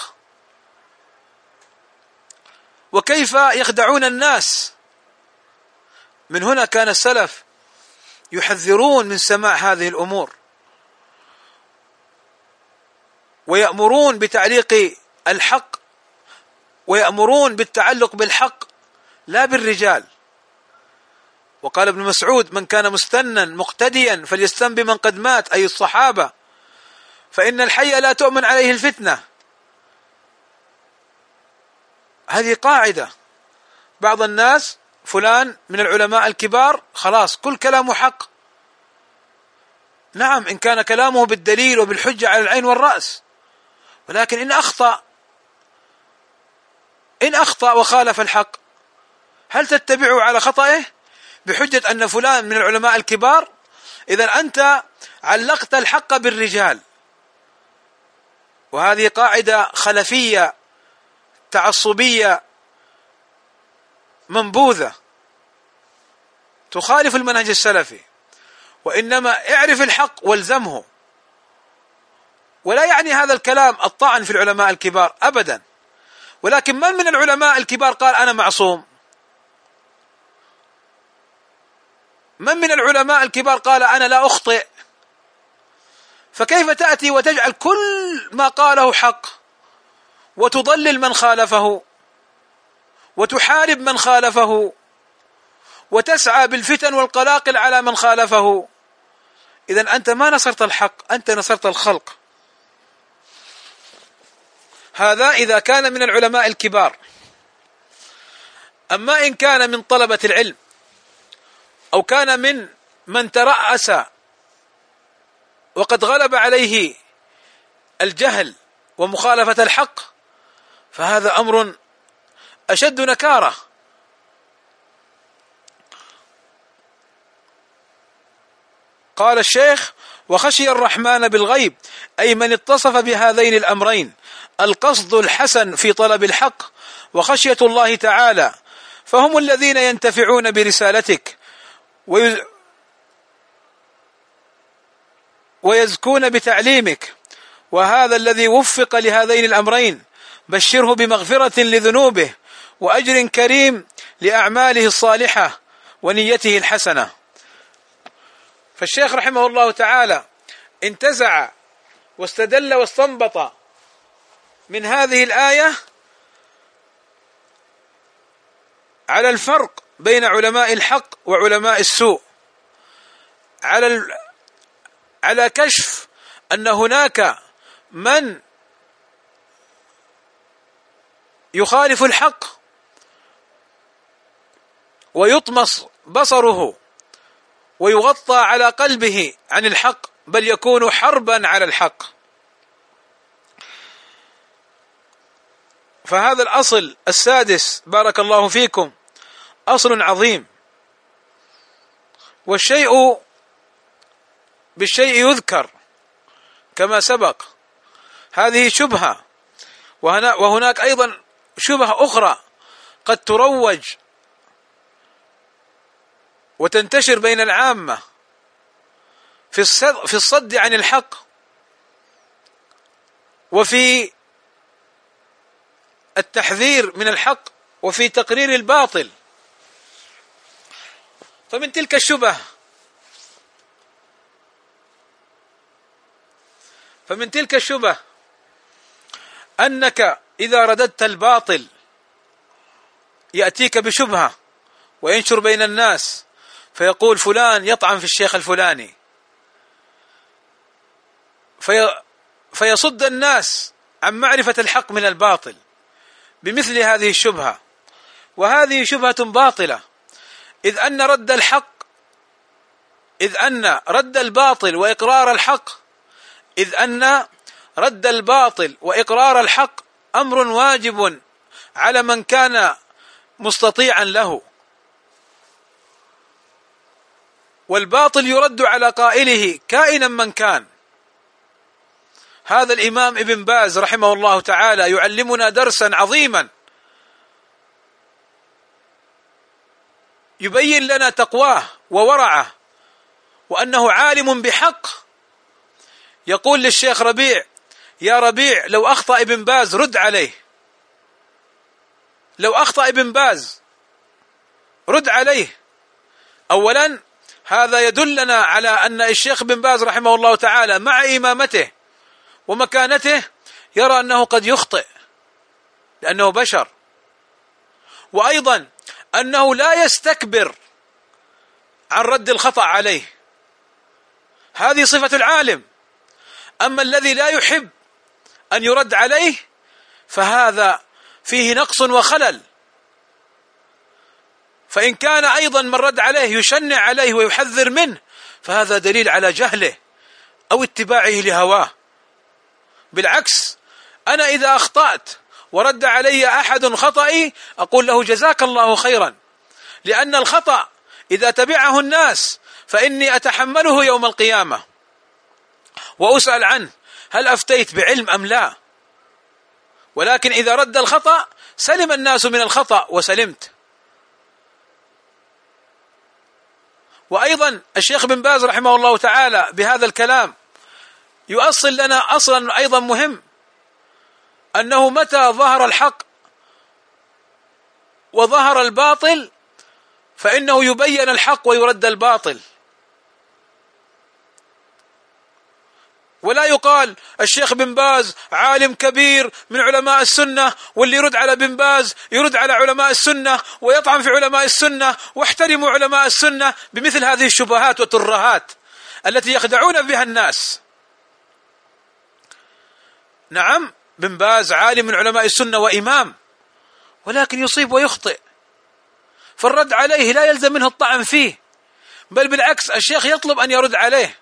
وكيف يخدعون الناس. من هنا كان السلف يحذرون من سماع هذه الأمور، ويأمرون بتعليق الحق، ويأمرون بالتعلق بالحق لا بالرجال. وقال ابن مسعود: من كان مستنا مقتديا فليستن بمن قد مات، أي الصحابة، فإن الحي لا تؤمن عليه الفتنة. هذه قاعدة. بعض الناس فلان من العلماء الكبار خلاص كل كلامه حق، نعم إن كان كلامه بالدليل وبالحجة على العين والرأس، ولكن إن أخطأ إن أخطأ وخالف الحق هل تتبعه على خطئه بحجة أن فلان من العلماء الكبار؟ إذن أنت علقت الحق بالرجال، وهذه قاعدة خلفية تعصبية منبوذة تخالف المنهج السلفي. وإنما اعرف الحق والزمه، ولا يعني هذا الكلام الطعن في العلماء الكبار أبدا، ولكن من من العلماء الكبار قال أنا معصوم؟ من من العلماء الكبار قال أنا لا أخطئ؟ فكيف تأتي وتجعل كل ما قاله حق وتضلل من خالفه وتحارب من خالفه وتسعى بالفتن والقلاقل على من خالفه؟ إذن أنت ما نصرت الحق، أنت نصرت الخلق. هذا إذا كان من العلماء الكبار. أما إن كان من طلبة العلم أو كان من من ترأس وقد غلب عليه الجهل ومخالفة الحق، فهذا أمر أشد نكارة. قال الشيخ: وخشي الرحمن بالغيب، أي من اتصف بهذين الأمرين، القصد الحسن في طلب الحق وخشية الله تعالى، فهم الذين ينتفعون برسالتك ويزكون بتعليمك. وهذا الذي وفق لهذين الأمرين بشره بمغفرة لذنوبه وأجر كريم لأعماله الصالحة ونيته الحسنة. فالشيخ رحمه الله تعالى انتزع واستدل واستنبط من هذه الآية على الفرق بين علماء الحق وعلماء السوء، على ال... على كشف أن هناك من يخالف الحق ويطمس بصره ويغطى على قلبه عن الحق، بل يكون حربا على الحق. فهذا الأصل السادس بارك الله فيكم أصل عظيم، والشيء بالشيء يذكر كما سبق. هذه شبهة، وهناك أيضا شبهة أخرى قد تروج وتنتشر بين العامة في الصد عن الحق وفي التحذير من الحق وفي تقرير الباطل. فمن تلك الشبهة فمن تلك الشبهة أنك إذا رددت الباطل يأتيك بشبهة وينشر بين الناس فيقول فلان يطعن في الشيخ الفلاني، في فيصد الناس عن معرفة الحق من الباطل بمثل هذه الشبهة. وهذه شبهة باطلة، إذ أن رد الحق إذ أن رد الباطل وإقرار الحق إذ أن رد الباطل وإقرار الحق أمر واجب على من كان مستطيعا له، والباطل يرد على قائله كائنا من كان. هذا الإمام ابن باز رحمه الله تعالى يعلمنا درسا عظيما يبين لنا تقواه وورعه وأنه عالم بحق. يقول للشيخ ربيع: يا ربيع لو أخطأ ابن باز رد عليه، لو أخطأ ابن باز رد عليه. أولا هذا يدلنا على أن الشيخ ابن باز رحمه الله تعالى مع إمامته ومكانته يرى أنه قد يخطئ لأنه بشر، وأيضا أنه لا يستكبر عن رد الخطأ عليه، هذه صفة العالم. أما الذي لا يحب أن يرد عليه فهذا فيه نقص وخلل. فإن كان أيضا من رد عليه يشنع عليه ويحذر منه فهذا دليل على جهله أو اتباعه لهواه. بالعكس، أنا إذا أخطأت ورد علي أحد خطئي أقول له جزاك الله خيرا، لأن الخطأ إذا تبعه الناس فإني أتحمله يوم القيامة وأسأل عنه هل أفتيت بعلم أم لا. ولكن إذا رد الخطأ سلم الناس من الخطأ وسلمت. وأيضا الشيخ بن باز رحمه الله تعالى بهذا الكلام يؤصل لنا أصلا أيضا مهم، أنه متى ظهر الحق وظهر الباطل فإنه يبين الحق ويرد الباطل، ولا يقال الشيخ بن باز عالم كبير من علماء السنة، واللي يرد على بن باز يرد على علماء السنة ويطعن في علماء السنة، واحترموا علماء السنة، بمثل هذه الشبهات والترهات التي يخدعون بها الناس. نعم، بن باز عالم من علماء السنة وإمام، ولكن يصيب ويخطئ، فالرد عليه لا يلزم منه الطعن فيه، بل بالعكس الشيخ يطلب أن يرد عليه.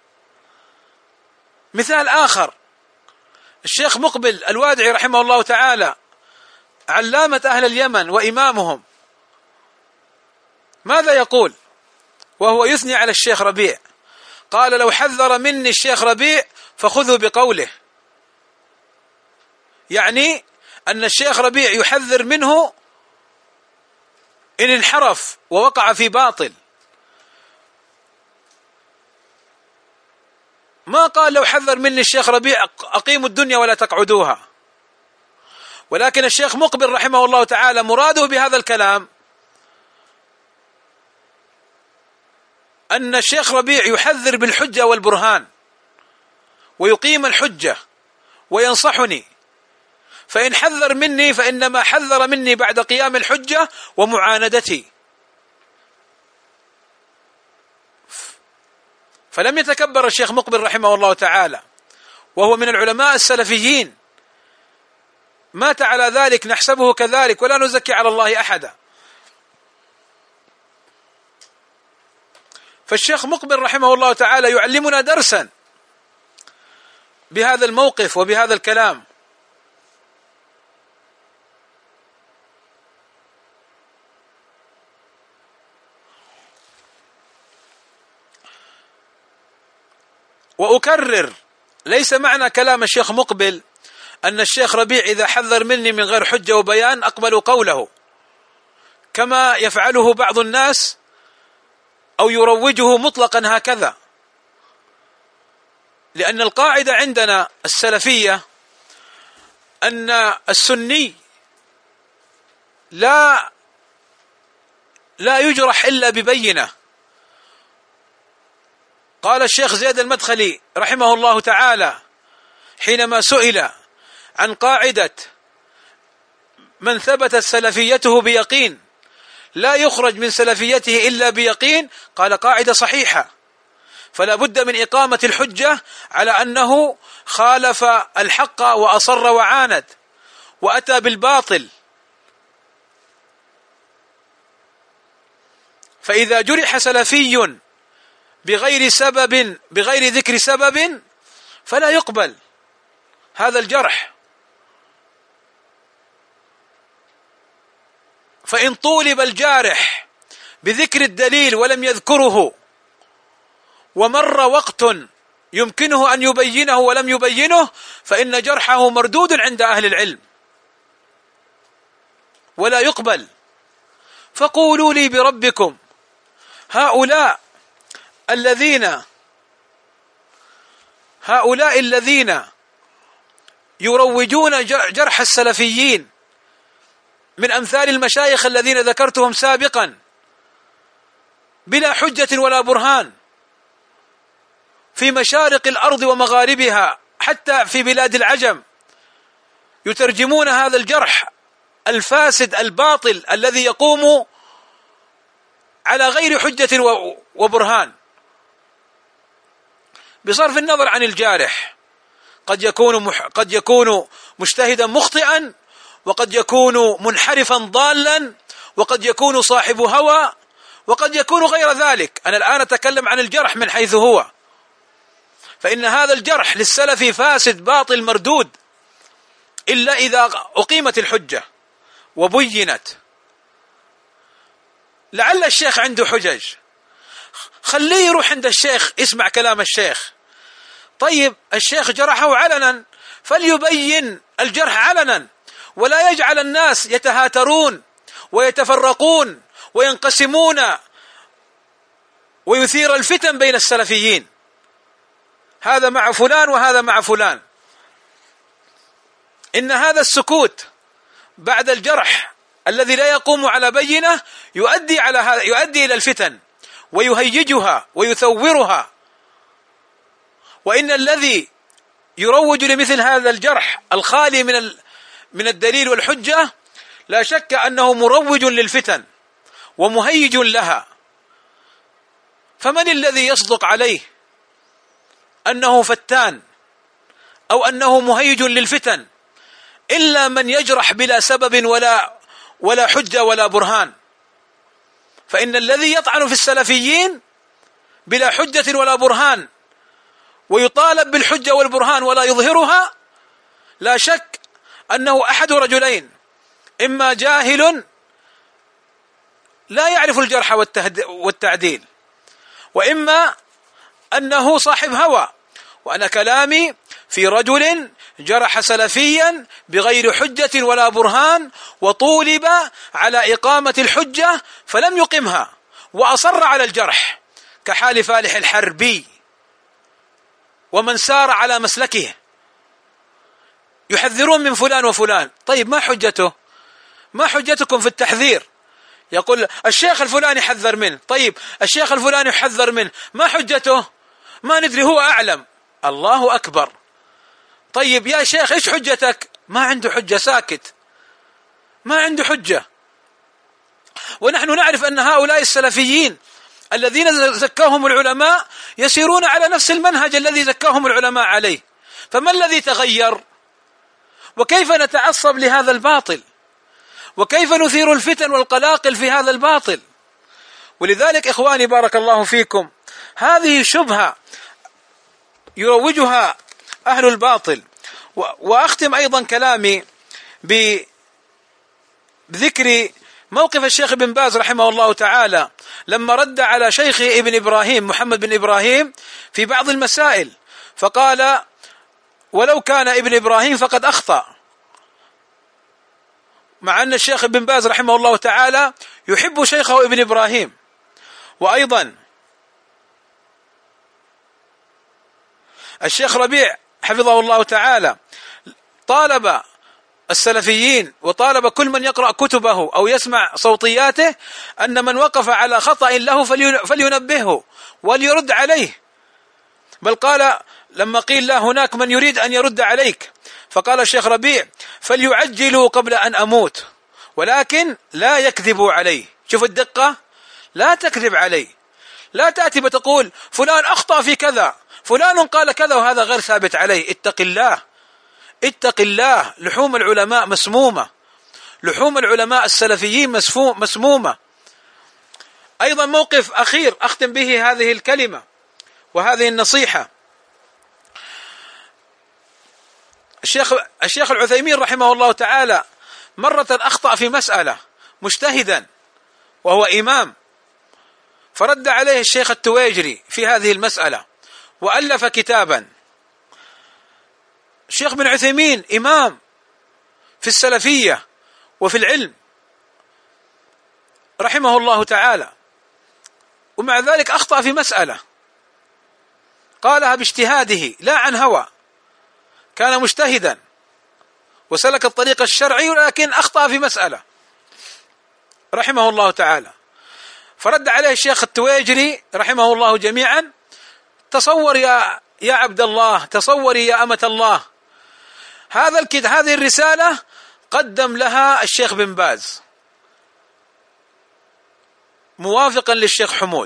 مثال آخر، الشيخ مقبل الوادعي رحمه الله تعالى علامة أهل اليمن وإمامهم، ماذا يقول وهو يثني على الشيخ ربيع؟ قال: لو حذر مني الشيخ ربيع فخذوا بقوله، يعني أن الشيخ ربيع يحذر منه إن انحرف ووقع في باطل. ما قال لو حذر مني الشيخ ربيع أقيموا الدنيا ولا تقعدوها، ولكن الشيخ مقبل رحمه الله تعالى مراده بهذا الكلام أن الشيخ ربيع يحذر بالحجة والبرهان ويقيم الحجة وينصحني، فإن حذر مني فإنما حذر مني بعد قيام الحجة ومعاندتي. فلم يتكبر الشيخ مقبل رحمه الله تعالى، وهو من العلماء السلفيين، مات على ذلك، نحسبه كذلك ولا نزكي على الله أحدا. فالشيخ مقبل رحمه الله تعالى يعلمنا درسا بهذا الموقف وبهذا الكلام. وأكرر، ليس معنى كلام الشيخ مقبل أن الشيخ ربيع إذا حذر مني من غير حجة وبيان أقبل قوله كما يفعله بعض الناس أو يروجه مطلقا هكذا، لأن القاعدة عندنا السلفية أن السني لا لا يجرح إلا ببينة. قال الشيخ زيد المدخلي رحمه الله تعالى حينما سئل عن قاعدة من ثبتت سلفيته بيقين لا يخرج من سلفيته إلا بيقين، قال قاعدة صحيحة، فلا بد من إقامة الحجة على أنه خالف الحق وأصر وعاند وأتى بالباطل. فإذا جرح سلفي بغير سبب بغير ذكر سبب فلا يقبل هذا الجرح. فإن طولب الجارح بذكر الدليل ولم يذكره ومر وقت يمكنه أن يبينه ولم يبينه فإن جرحه مردود عند أهل العلم ولا يقبل. فقولوا لي بربكم هؤلاء الذين هؤلاء الذين يروجون جرح السلفيين من أمثال المشايخ الذين ذكرتهم سابقا بلا حجة ولا برهان في مشارق الأرض ومغاربها حتى في بلاد العجم، يترجمون هذا الجرح الفاسد الباطل الذي يقوم على غير حجة وبرهان، بصرف النظر عن الجارح. قد يكون مح... قد يكون مجتهدا مخطئا، وقد يكون منحرفا ضالا، وقد يكون صاحب هوى، وقد يكون غير ذلك. أنا الآن أتكلم عن الجرح من حيث هو، فإن هذا الجرح للسلفي فاسد باطل مردود إلا إذا أقيمت الحجة وبينت. لعل الشيخ عنده حجج، خليه يروح عند الشيخ يسمع كلام الشيخ. طيب الشيخ جرحه علنا فليبين الجرح علنا، ولا يجعل الناس يتهاترون ويتفرقون وينقسمون ويثير الفتن بين السلفيين، هذا مع فلان وهذا مع فلان. إن هذا السكوت بعد الجرح الذي لا يقوم على بينة يؤدي على هذا، يؤدي إلى الفتن ويهيجها ويثورها. وإن الذي يروج لمثل هذا الجرح الخالي من من الدليل والحجة لا شك أنه مروج للفتن ومهيج لها. فمن الذي يصدق عليه أنه فتان أو أنه مهيج للفتن إلا من يجرح بلا سبب ولا ولا حجة ولا برهان. فإن الذي يطعن في السلفيين بلا حجة ولا برهان ويطالب بالحجة والبرهان ولا يظهرها لا شك أنه أحد رجلين: إما جاهل لا يعرف الجرح والتعديل، وإما أنه صاحب هوى. وأنا كلامي في رجل جرح سلفيا بغير حجة ولا برهان وطولب على إقامة الحجة فلم يقمها وأصر على الجرح، كحال فالح الحربي ومن سار على مسلكه. يحذرون من فلان وفلان، طيب ما حجته؟ ما حجتكم في التحذير؟ يقول الشيخ الفلاني حذر منه، طيب الشيخ الفلاني يحذر منه، ما حجته؟ ما ندري، هو أعلم. الله أكبر. طيب يا شيخ إيش حجتك؟ ما عنده حجة، ساكت، ما عنده حجة. ونحن نعرف أن هؤلاء السلفيين الذين زكاهم العلماء يسيرون على نفس المنهج الذي زكاهم العلماء عليه، فما الذي تغير؟ وكيف نتعصب لهذا الباطل؟ وكيف نثير الفتن والقلاقل في هذا الباطل؟ ولذلك إخواني بارك الله فيكم، هذه شبهة يروجها أهل الباطل. وأختم أيضا كلامي بذكر موقف الشيخ ابن باز رحمه الله تعالى لما رد على شيخ ابن إبراهيم محمد بن إبراهيم في بعض المسائل، فقال: ولو كان ابن إبراهيم فقد أخطأ، مع أن الشيخ ابن باز رحمه الله تعالى يحب شيخه ابن إبراهيم. وأيضا الشيخ ربيع حفظه الله تعالى طالب السلفيين وطالب كل من يقرأ كتبه أو يسمع صوتياته أن من وقف على خطأ له فلينبهه وليرد عليه. بل قال لما قيل له هناك من يريد أن يرد عليك، فقال الشيخ ربيع: فليعجلوا قبل أن أموت ولكن لا يكذبوا عليه. شوف الدقة، لا تكذب عليه، لا تأتي بتقول فلان أخطأ في كذا، فلان قال كذا وهذا غير ثابت عليه. اتق الله، اتق الله. لحوم العلماء مسمومة، لحوم العلماء السلفيين مسمومة. أيضا موقف أخير أختم به هذه الكلمة وهذه النصيحة. الشيخ الشيخ العثيمين رحمه الله تعالى مرة أخطأ في مسألة مجتهدا وهو إمام، فرد عليه الشيخ التويجري في هذه المسألة وألف كتابا. الشيخ بن عثيمين إمام في السلفية وفي العلم رحمه الله تعالى، ومع ذلك أخطأ في مسألة قالها باجتهاده لا عن هوى، كان مجتهدا وسلك الطريق الشرعي ولكن أخطأ في مسألة رحمه الله تعالى. فرد عليه الشيخ التويجري رحمه الله جميعا: تصور يا يا عبد الله، تصوري يا أمة الله، هذا الكد هذه الرسالة قدم لها الشيخ بن باز موافقا للشيخ حمود،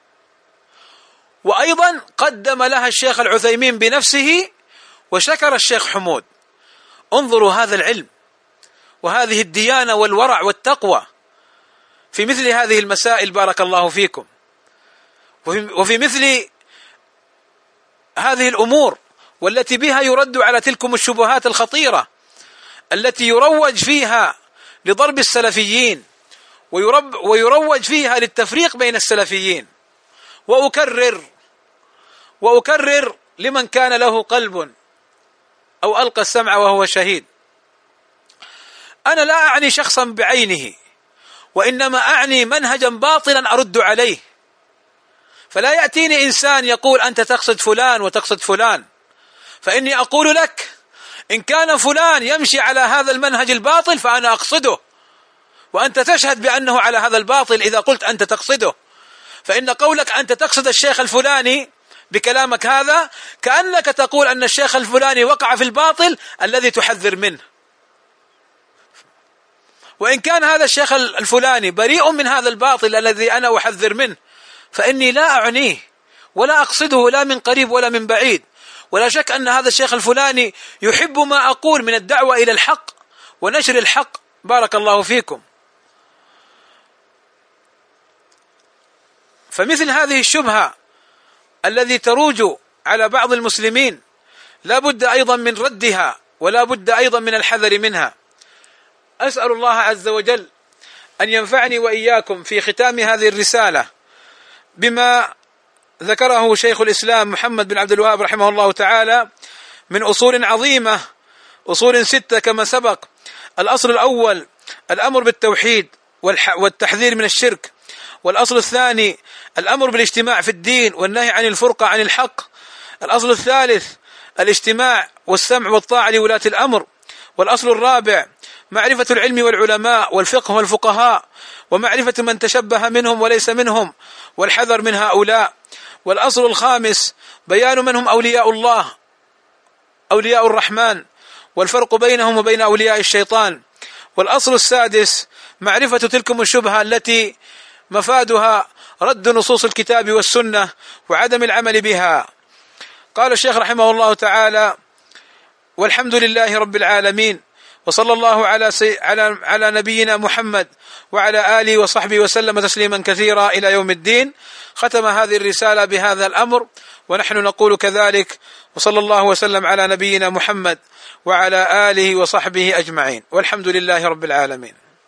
وأيضا قدم لها الشيخ العثيمين بنفسه وشكر الشيخ حمود. انظروا هذا العلم وهذه الديانة والورع والتقوى في مثل هذه المسائل بارك الله فيكم، وفي مثل هذه الأمور والتي بها يرد على تلكم الشبهات الخطيرة التي يروج فيها لضرب السلفيين ويروج فيها للتفريق بين السلفيين. وأكرر وأكرر لمن كان له قلب أو ألقى السمع وهو شهيد، أنا لا أعني شخصا بعينه، وإنما أعني منهجا باطلا أرد عليه. فلا يأتيني إنسان يقول أنت تقصد فلان وتقصد فلان، فإني أقول لك إن كان فلان يمشي على هذا المنهج الباطل فأنا أقصده، وأنت تشهد بأنه على هذا الباطل إذا قلت أنت تقصده، فإن قولك أنت تقصد الشيخ الفلاني بكلامك هذا كأنك تقول أن الشيخ الفلاني وقع في الباطل الذي تحذر منه. وإن كان هذا الشيخ الفلاني بريء من هذا الباطل الذي أنا أحذر منه، فإني لا أعنيه ولا أقصده لا من قريب ولا من بعيد، ولا شك أن هذا الشيخ الفلاني يحب ما أقول من الدعوة إلى الحق ونشر الحق. بارك الله فيكم. فمثل هذه الشبهة الذي تروج على بعض المسلمين لا بد أيضا من ردها ولا بد أيضا من الحذر منها. أسأل الله عز وجل أن ينفعني وإياكم في ختام هذه الرسالة بما ذكره شيخ الإسلام محمد بن عبد الوهاب رحمه الله تعالى من أصول عظيمة، أصول ستة كما سبق. الأصل الأول الأمر بالتوحيد والتحذير من الشرك، والأصل الثاني الأمر بالاجتماع في الدين والنهي عن الفرقة عن الحق، الأصل الثالث الاجتماع والسمع والطاعة لولاة الأمر، والأصل الرابع معرفة العلم والعلماء والفقه والفقهاء ومعرفة من تشبه منهم وليس منهم والحذر من هؤلاء، والأصل الخامس بيان من هم أولياء الله أولياء الرحمن والفرق بينهم وبين أولياء الشيطان، والأصل السادس معرفة تلكم الشبهة التي مفادها رد نصوص الكتاب والسنة وعدم العمل بها. قال الشيخ رحمه الله تعالى: والحمد لله رب العالمين، وصلى الله على سي... على على نبينا محمد وعلى آله وصحبه وسلم تسليما كثيرا إلى يوم الدين. ختم هذه الرسالة بهذا الأمر ونحن نقول كذلك، وصلى الله وسلم على نبينا محمد وعلى آله وصحبه أجمعين، والحمد لله رب العالمين.